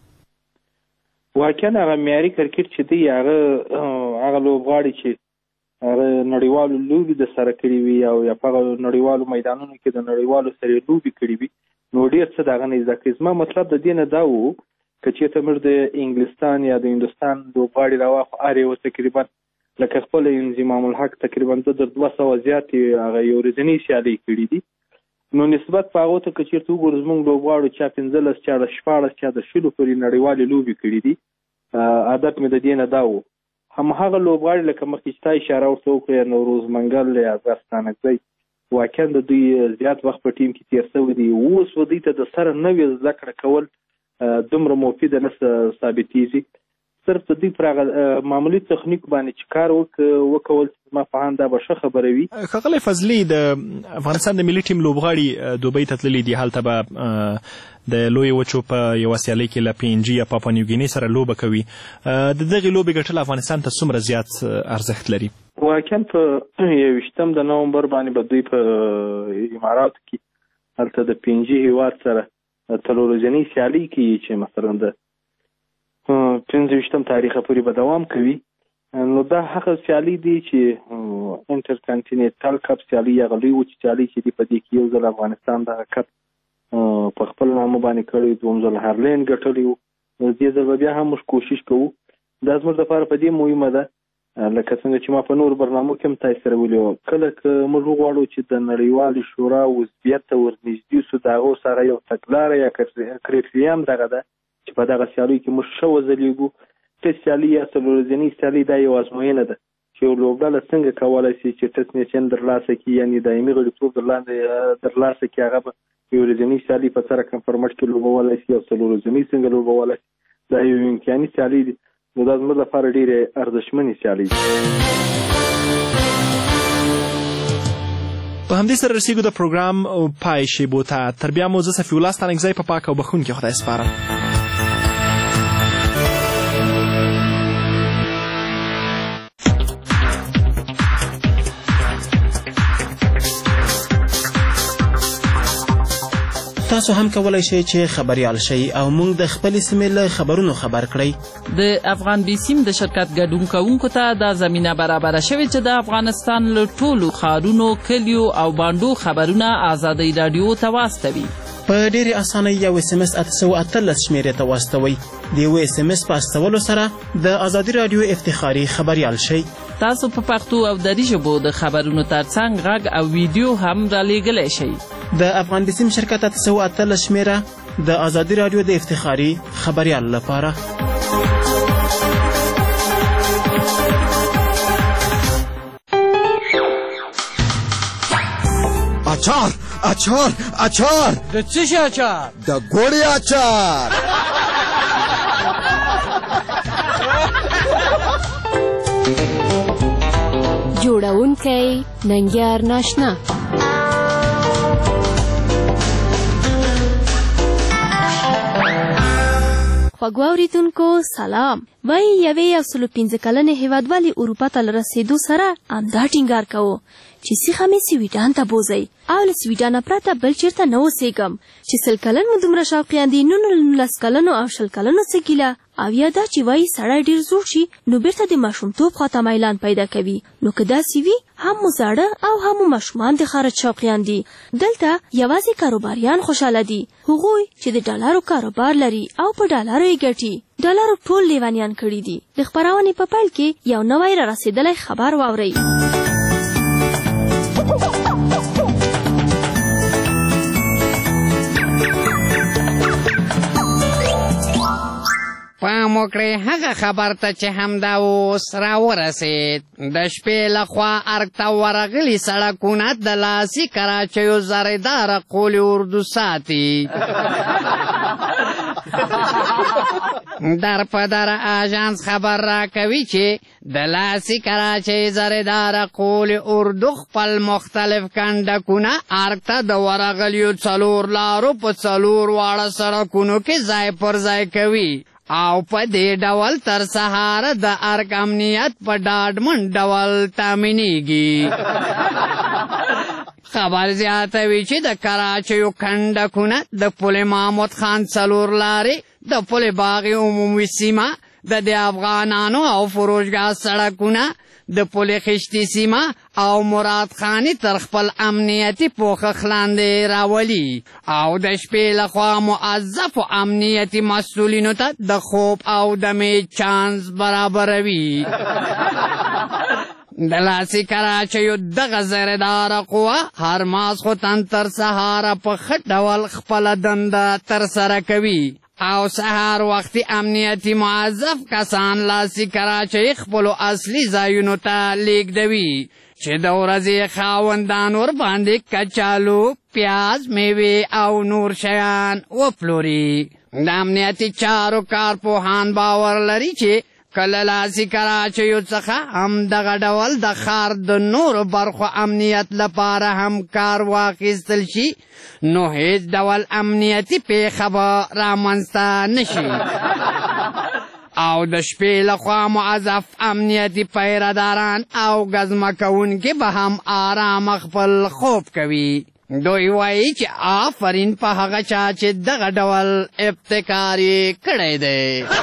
واقعا هغه معیاري کرکټ چې دی هغه لوبغاړي چې هغه نړیوالو لوبې د سره کړي وي او یا په هغه نړیوالو میدانونو کې د نړیوالو سره لوبې کړي وي نو ډېر څه د هغه نه زده کوي. زما مطلب د دې نه دا و که چېرته موږ د انګلستان یا د هندوستان لوبغاړي راواخلو هر یو تقریبا لکه خپل انضمام الحق تقریبا 200 زیاتې هغه یو ورځنۍ سیالۍ کړي دي. نو نسبت په هغو ته که چېرته وګورو زموږ لوبغاړو چا 15 چا 14 چا د 20 پورې نړیوالې لوبې کړي دي. عادت مې د دې نه دا و هماغه لوبغاړي لکه مخکې چې تا اشاره ورته وکړه نوروز منګل یا ستانکزی واقعا د دوی زیات وخت په ټیم کې تېر شوی دی. اوس و دوی ته د سره نوې زده کړه کول دومره مفیده نه ثابتېږي. صرف د دوی پر هغه معمولي تخنیک باندې چې کار وکول زما په اند دا به ښه خبره وي. ښاغلی فضلي د افغانستان د ملي ټیم لوبغاړي دوبۍ ته تللي دي. هلته به د لویې وچو په یوه سیالۍ کې له PNG یا پاپا نیوګینې سره لوبه کوي. د دغې لوبې ګټل افغانستان ته څومره زیات ارزښت لري؟ واقعا په 21 د نومبر باندې به دوی په اماراتو کې هلته د PNG هیواد سره 3 ورځنۍ سیالۍ کوي چې مثلا د 15 تاریخه پورې به دوام کوي. نو دا هغه سیالۍ دي چې انټرکانټیننټل کپ سیالۍ هغه لوی وچې سیالۍ چې دي په دې کې یو ځل افغانستان دغه کپ په خپل نامه باندې کړی، دوم ځل هارلین ګټلی و. دې ځل به بیا هم موږ کوشش کوو. دا زموږ دپاره په دې مهمه ده لکه څنګه چې ما په نورو برنامو کې هم تاسو سره ویلي وو کله که موږ وغواړو چې د نړیوالې شورا عضویت ته ورنږدې سو د هغو سره یو تګلاره یا کرایټیریا هم دغه ده چې په دغه سیالیو کې موږ ښه وځلیږو. ټسټ سیالي یا 3 ورځنۍ سیالي دا یو ازموینه ده چې یو لوبډله څنګه کولی شي چې ټسټ نیشن درلاسه کړي یعنې دایمي غړیتوب درلاسه کړي. هغه به یو ورځنۍ سیالي په سره کنفرمټ کې لوبولی شي او 3 ورځنۍ څنګه لوبولی شي. دا یو امکاني سیالي دي. نو دا زموږ لپاره ډېرې ارزښتمنې سیالۍ دي. په همدې سره رسیږو د پروګرام پای شیبو ته. تر بیا مو زه صفي الله ستانکزی په پاک او بخښونکي خدای سپارم. تاسو هم کولای شئ چې خبریال شئ او موږ د خپلې سیمې له خبرونو خبر کړئ. د افغان بي سیم د شرکت ګډون کوونکو ته دا زمینه برابره شوې چې د افغانستان له ټولو ښارونو، کلیو او بانډو خبرونه ازادۍ راډیو ته واستوي. په ډېرې اسانۍ یو SMS 818 شمېرې ته واستوئ. د یو SMS په استولو سره د ازادي راډیو افتخاري خبریال شئ. تاسو په پښتو او دري ژبو د خبرونو ترڅنګ غږ او ویډیو هم رالیږلی شئ. د افغان بسیم شرکت 818 شمیره د ازادي رادیو د افتخاري خبریال لپاره. اچار اچار اچار د څه شي اچار؟ د ګوړې اچار. جوړونکی ننګیار ناشنا. خوږو اورېدونکو سلام. وایي یوې 115 کلنې هیوادوالې اروپا ته له رسېدو سره همدا ټینګار کوو چې سیخه مې سویډن ته بوځئ او له سویډنه پرته بل چېرته نه اوسېږم. چې 100 کلن مو دومره شوقیان دي، نو 19 کلنو او 20 کلنو څه ګیله. او یا دا چې وایي سړی ډېر زوړ شي نو بیرته د ماشومتوب خواته میلان پیدا کوي. نو که داسې وي هم مو زاړه او هم مو ماشومان د خارج شوقیان دي. دلته یوازې کاروباریان خوشحاله دي، هغوی چې د ډالرو کاروبار لري او په ډالرو یې ګټي. ډالرو ټول لیونیان کړي دي. د خپرونې په پیل کې یو نوی را رسېدلی خبر واورئ. پام وکړئ هغه خبر ته چې همدا اوس راورسېد. د شپې لخوا ارګ ته ورغلي سړکونه د لاسي کراچیو زریداره قولې اردو ساتي. در په در آژانس خبر راکوي چې د لاسي کراچۍ زریداره قولې اردو خپل مختلف کنډکونه ارګ ته د ورغلیو 4 لارو په 4 واړه سړکونو کې ځای پر ځای کوي او په دې ډول تر سهاره د ارګ امنیت په ډاډمن ډول تامینېږي. خبر زیاتوي چې د کراچیو کنډکونه د پل محمود خان 4 لارې، د پل باغ عمومي سیمه، د افغانانو او فروشګاه سړکونه، د پل خشتي سیمه او مراد خانی تر خپل امنیتي پوښښ لاندې راولي او د شپې لخوا موظفو امنیتي مسؤلینو ته د خوب او دمې چانس برابروي. د لاسي کراچیو دغه زریداره قوه هر ماسخوتن تر سهاره په ښه ډول خپله دنده ترسره کوي او سهار وختي امنیتي معذف کسان لاسي کراچۍ خپلو اصلي ځایونو ته لیږدوي چې د ورځې خاوندان ورباندې کچالو، پیاز، میوې او نور شیان وپلوري. د امنیتي چارو کارپوهان باور لري چې کله لاسي کراچیو څخه هم دغه ډول د ښار د نورو برخو امنیت لپاره هم کار واخیستل شي نو هیڅ ډول امنیتي پیښه به رامنځته نشي او د شپې لخوا موظف امنیتي پیرهداران او ګزمه کوونکي به هم آرام خپل خوب کوي. دوی وایي چې آفرین په هغه چا چې دغه ډول ابتکار یې کړی دی.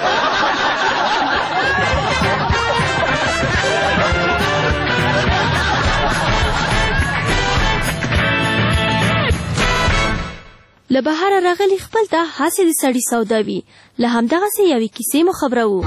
له بهره راغلی خپل ته هسې د سړي سودا وي. له همدغسې یوې کیسې مو خبروو.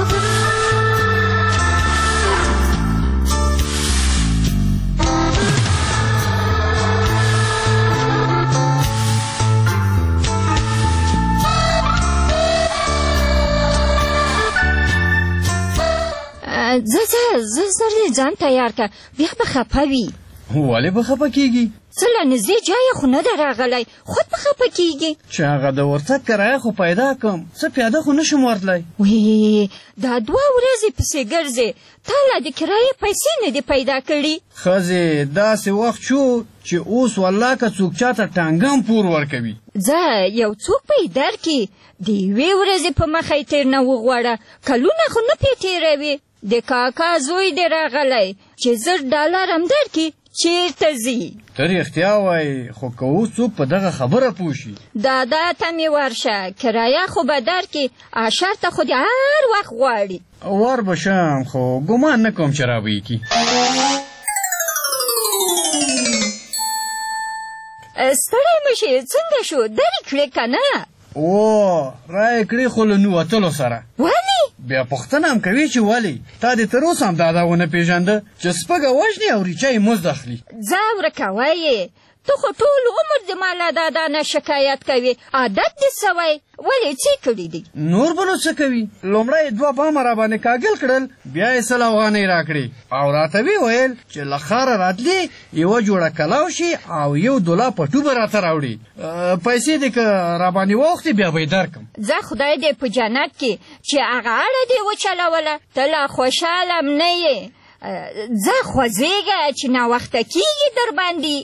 زه سړی ځان تیار کړ، بیا به خفه وي. ولې به خفه کېږي؟ څه له نږدې ځایه خو نه ده راغلی، خود به خفه کېږي. چې هغه د ورتګ کرایه خو پیدا کړم، څه پیاده خو نشم ورتلی. وی دا 2 ورځې پسې ګرځې، تا لا د کرایې پیسې نه دي پیدا کړي. ښځې داسې وخت شو چې اوس والله که څوک چاته ټانګم پور ورکوي. ځه یو څوک به یې درکړي، د 1 ورځې په مخه یې تېر نه وغواړه، کلونه خو نه پې تېروي. د کاکا زوی دې راغلی چې $10 هم درکړي، چیرته ځي؟ ته رښتیا وایې، خو که اوس څوک په دغه خبره پوه شي. دادا ته مې ورشه، کرایه خو به درکړي، اشر ته خو دې هر وخت غواړي. ور به شم، خو ګمان نه کوم چې راویې کي. ستړی مه شې، څنګه شو؟ درې کړې که نه؟ رای کړی خو له نوتلو سره. ولې؟ بیا پوښتنه هم کوي چې ولې تا دې تر اوسه هم دا ونه پېژانده چې سپږه وژني او ریچه یې مزد اخلي. ځه ورکه وایې ته خو ټول عمر د مالا دادا نه شکایت کوي، عادت دې سوی، ولې څه کړي دي؟ نور به نو څه کوي؟ لومړی 2 بامه راباندې کاږل کړل، بیا یې 100 افغانۍ راکړې او راته ویې ویل چې له ښاره راتلې یوه جوړه کلاو شي او $1 پټو به راته راوړي، پیسې دې که راباندې واوښتې بیا به یې درکړم. ځه خدای دې په جنت کې چې هغه اړه دې وچلوله، ته لا خوشحاله م نه یې. ځه خوځېږه چې ناوخته کېږي در باندې.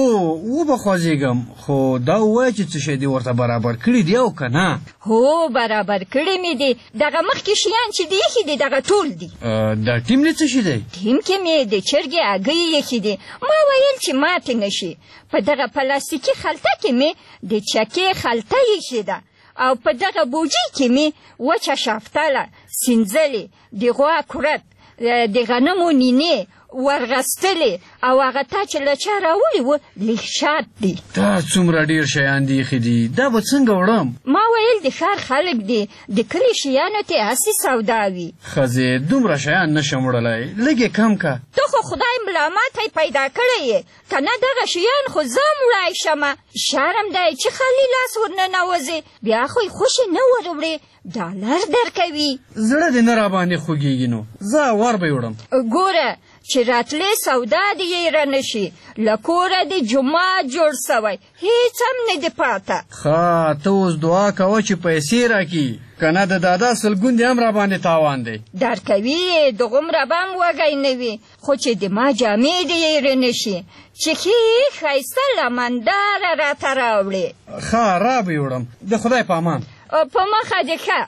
به خوځېږم، خو دا ووایه چې څه شی دې ورته برابر کړي دي او که نه؟ هو برابر کړي مې دي، دغه مخکې شیان چې دې ایښي دي دغه ټول دي. دا ټیم دې څه شي دی؟ ټیم کې مې د چرګې هګۍ ایښي دي، ما ویل چې ماتې نه شي. په دغه پلاستیکي خلطه کې مې د چکې خلطه ایښې ده او په دغه بوجي کې مې وچه شافتله، سینځلې، د غوا کورت، د غنمو نینې ورغستلې او هغه تا چې له چا راوړي و لږ شات دي. دا څومره ډېر شیان دي ایښي دي، دا به څنګه وړم؟ ما ویل د ښار خلک دي، د کلي شیانو ته هسې سودا وي. ښځې دومره شیان نشم وړلی، لږ یې کم که. ته خو خدای ملامته پیدا کړی یې، که نه دغه شیان خو زه هم وړی شمه. شرم دی چې خالي لاس ورننوځې، بیا خو یې خوشې نه وروړې، ډالر درکوي. زړه دې نه راباندې خوږېږي نو زه ور به یې وړم. ګوره چې راتلې سودا دې یېره نه شي، له کوره دې جومات جوړ سوی، هېڅ هم نه دې پاته. ښه ته اوس دعا کوه چې پیسې راکړي، که نه د دادا سلګون دې هم راباندې تاوان دی. درکوي یې، دغومره به هم وږی نه وي، خو چې د ما جامې دې یېرې نه شي، چې ښې ښایسته لمنداره راته راوړې. ښه را به یې وړم، د خدای په امان. په مخه دې ښه.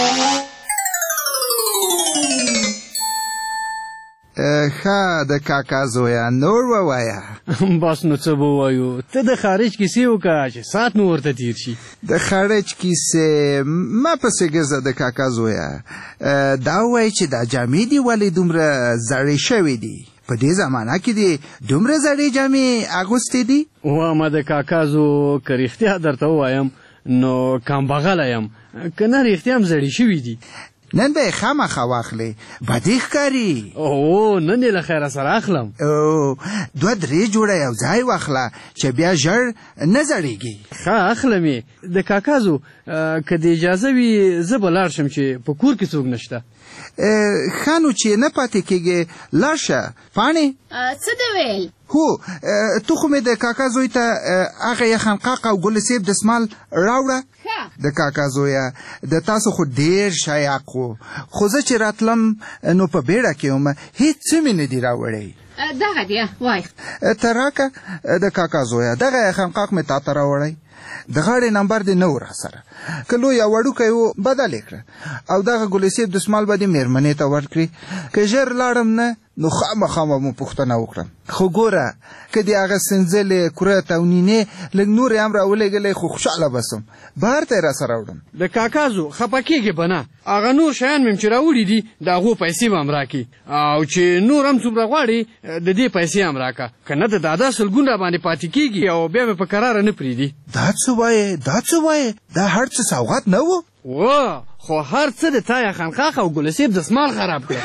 ښه د کاکا زویه نور ووایه. بس نو څه به ووایو، ته د خارج کیسې وکړه چې ساعت مو ورته تیر شي. د خارج کیسې ما پسې ګرځه د کاکا زویه. دا ووایي چې دا جامې دي ولې دومره زړې شوې دي؟ په دې زمانه کې دې دومره زړې جامې اغوستې دي؟ واما د کاکا زو که رښتیا درته ووایم نو کمبغله یم، که نه رښتیا هم زړې شوي دي. نن به یې خامخا واخلې، بدې ښکاري. نن یې له خیره سره اخلم. 2-3 جوړه یو ځای واخله چې بیا ژر نه زړېږي. ښه اخلم یې. د کاکا زو که د اجازه وي زه به لاړ شم چې په کور کې څوک نشته. ښه نو چې نه پاتې کېږې لاړ شه. پاڼې څه دې ویل؟ هو تو خو مې د کاکا زوی ته هغه یخنقاق او ګل صیب دستمال راوړه. د کاکا زویه د تاسو خو ډېر شایق وو، خو زه چې راتلم نو په بیړه کې وم، هېڅ څه مې نه دي راوړی. دغه دی وای ته راکه د کاکا زویه دغه یخنقاق مې تا ته راوړی. د غاړې نمبر دې نه و را سره، که لوی او وړوکی و بدل یې کړه او دغه ګل صیب دستمال به دې مېرمنې ته ورکړي. که ژر لاړم نه نو خامخا به مو پوښتنه وکړم. خو ګوره که دې هغه سنځلې کورت او نینې لږ نورې هم راولېږلی خو خوشحاله به سم، بهر ته یې را سره وړم. د کاکا زو خفه کېږې به نه، هغه نور شیان مې چې راوړي دي د هغو پیسې به هم راکړي، او چې نور هم څومره غواړي د دې پیسې هم راکړه، که نه د دادا سلګون را باندې پاتې کېږي او بیا مې په کراره نه پرېږدي. دا څه وایې دا هر څه سوغات نه و؟ خو هر څه د تا یخنقاق او ګل صیب دستمال خراب کړه.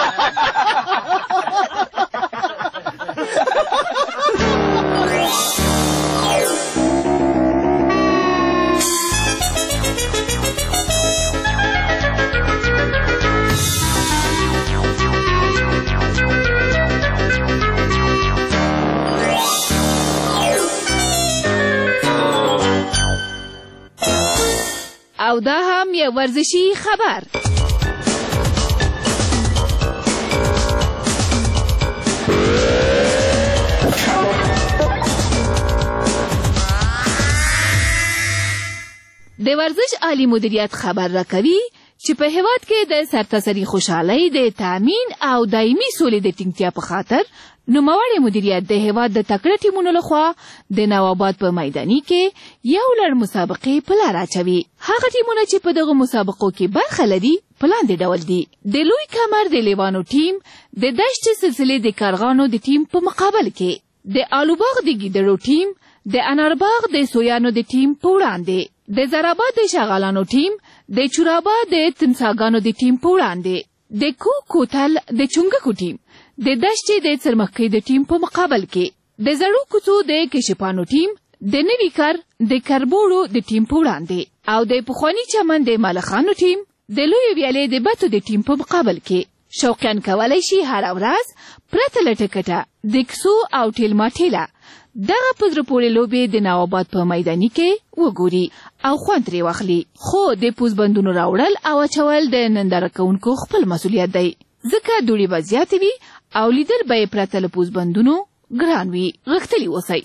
او دا هم یو ورزشي خبر. د ورزش عالی مدیریت خبر راکوي چې په هیواد کې د سرتاسري خوشحالۍ د تامین او دایمي سولې د ټینګتیا په خاطر نوموړی مدیریت د هیواد د تکړه ټیمونو لخوا د نوآباد په میداني کې یو لړ مسابقې په لار اچوي. هغه ټیمونه چې په دغه مسابقو کې برخه لري په لاندې ډول دي: د لوی کمر د لیوانو ټیم د دشت سلسلې د کارغانو د ټیم په مقابل کې، د الوباغ د ګیدړو ټیم د انارباغ د سویانو د ټیم په وړاندې، د زراباد د شغالانو ټیم د چوراباد د تمساګانو د ټیم په وړاندې، د کوتل د چونګکو ټیم د دشتې د څرمخکۍ د ټیم په مقابل کې، د زړو کوڅو د کشپانو ټیم د نوي کار د کربوړو د ټیم په وړاندې، او د پخواني چمن د ملخانو ټیم د لوی ویالې د بتو د ټیم په مقابل کې. شوقیان کولی شي هر ورځ پرته له ټکټه د کسو او ټیل ماټیله دغه په زړه پورې لوبې د نواباد په میداني کې وګوري او خوند ترې واخلي. خو د پوزبندونو راوړل او اچول د ننداره کوونکو خپل مسؤلیت دی، ځکه دوړې به زیاتې وي او لیدل به یې پرته له پوزبندونو ګران وي. غښتلي اوسئ.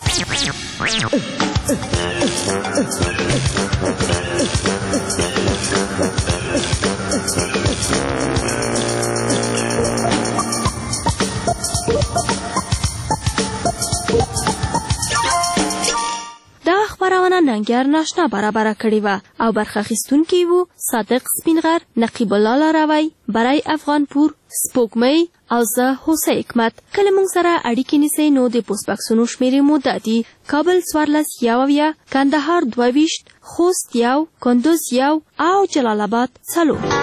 دا خبرونه ننګیار ناشنا برابر کړې وه او برخه اخیستونکي وو صادق سپینغر، نقیب الله لاروی، برای افغانپور، سپوږمۍ او زه هوسۍ حکمت. کله موږ سره اړیکې نیسئ نو د پوسټ بکسونو شمیرې مو دا دي: کابل 14 کندهار 22 خوست 1 کندوز 1 او جلال آباد 4.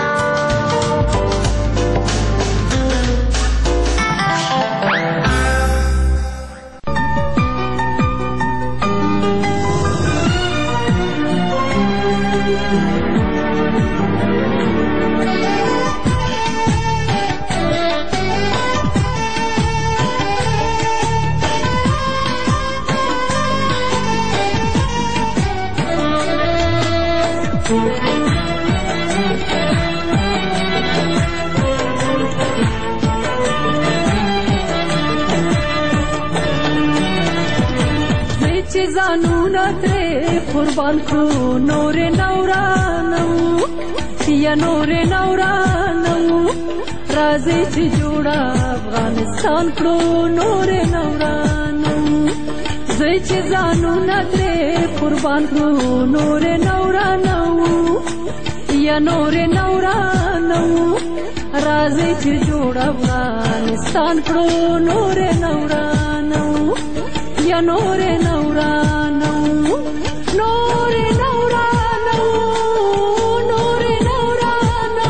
زانونا ترې قربان کړو نور نورانو یا نور نورانو راځي چې جوړه افغانستان کړو نور نورانو زه چې زانونا ترې قربان کړو نور نورانو یا نور نورانو راځي چې جوړه افغانستان کړو نور نورانو یا نور نورانو نور نورانو نور نورانو.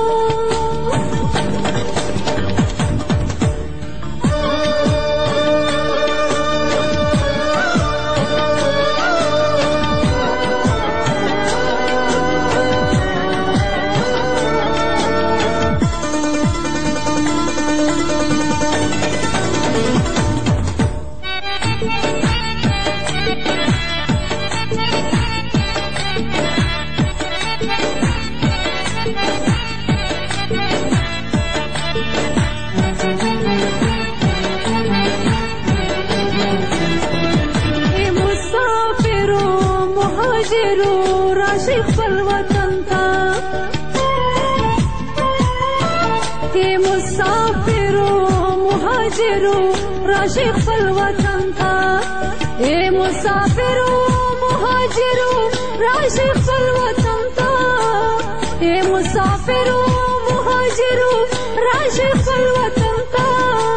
راشي خپل وطن ته اے مسافرو مهاجرو راشي خپل وطن ته اے مسافرو مهاجرو راشي خپل وطن ته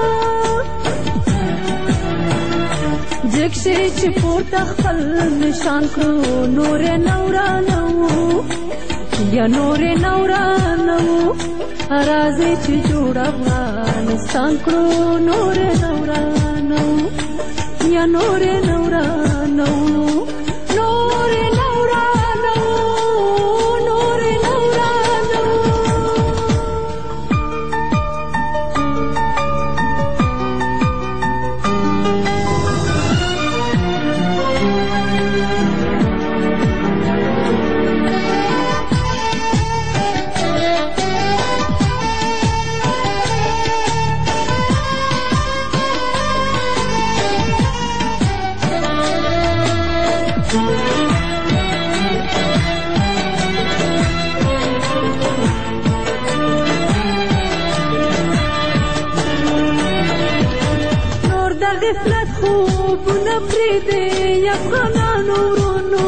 جګ شي چې پورته خپل نشان کړو نور نورانو یا نور نورانو راځي چې جوړ افغانستان کړو نور نورانو یا نور نورانو نور نورانو نور نورانو. غفلت خوبونه پرېږدئ افغانانو ورونو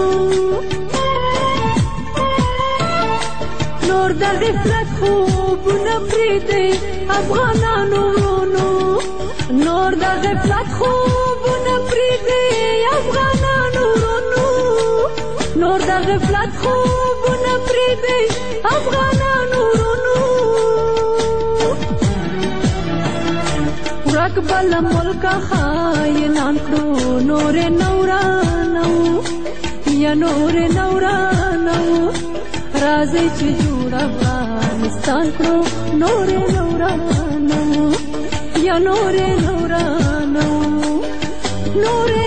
نور د غفلت خوبونه پرېږدئ افغانانو ورونو نور د غفلت خوبونه پرېږدئ افغانانو د غفلت خوبونه پرېږدئ افغانانو ورونو ورک بله ملکه خاینان کړو نورې نه ورانو یا نورې نه ورانو راځئ چې جوړ افغانستان کړو نورې نه ورانو یا نورې نه ورانو نورې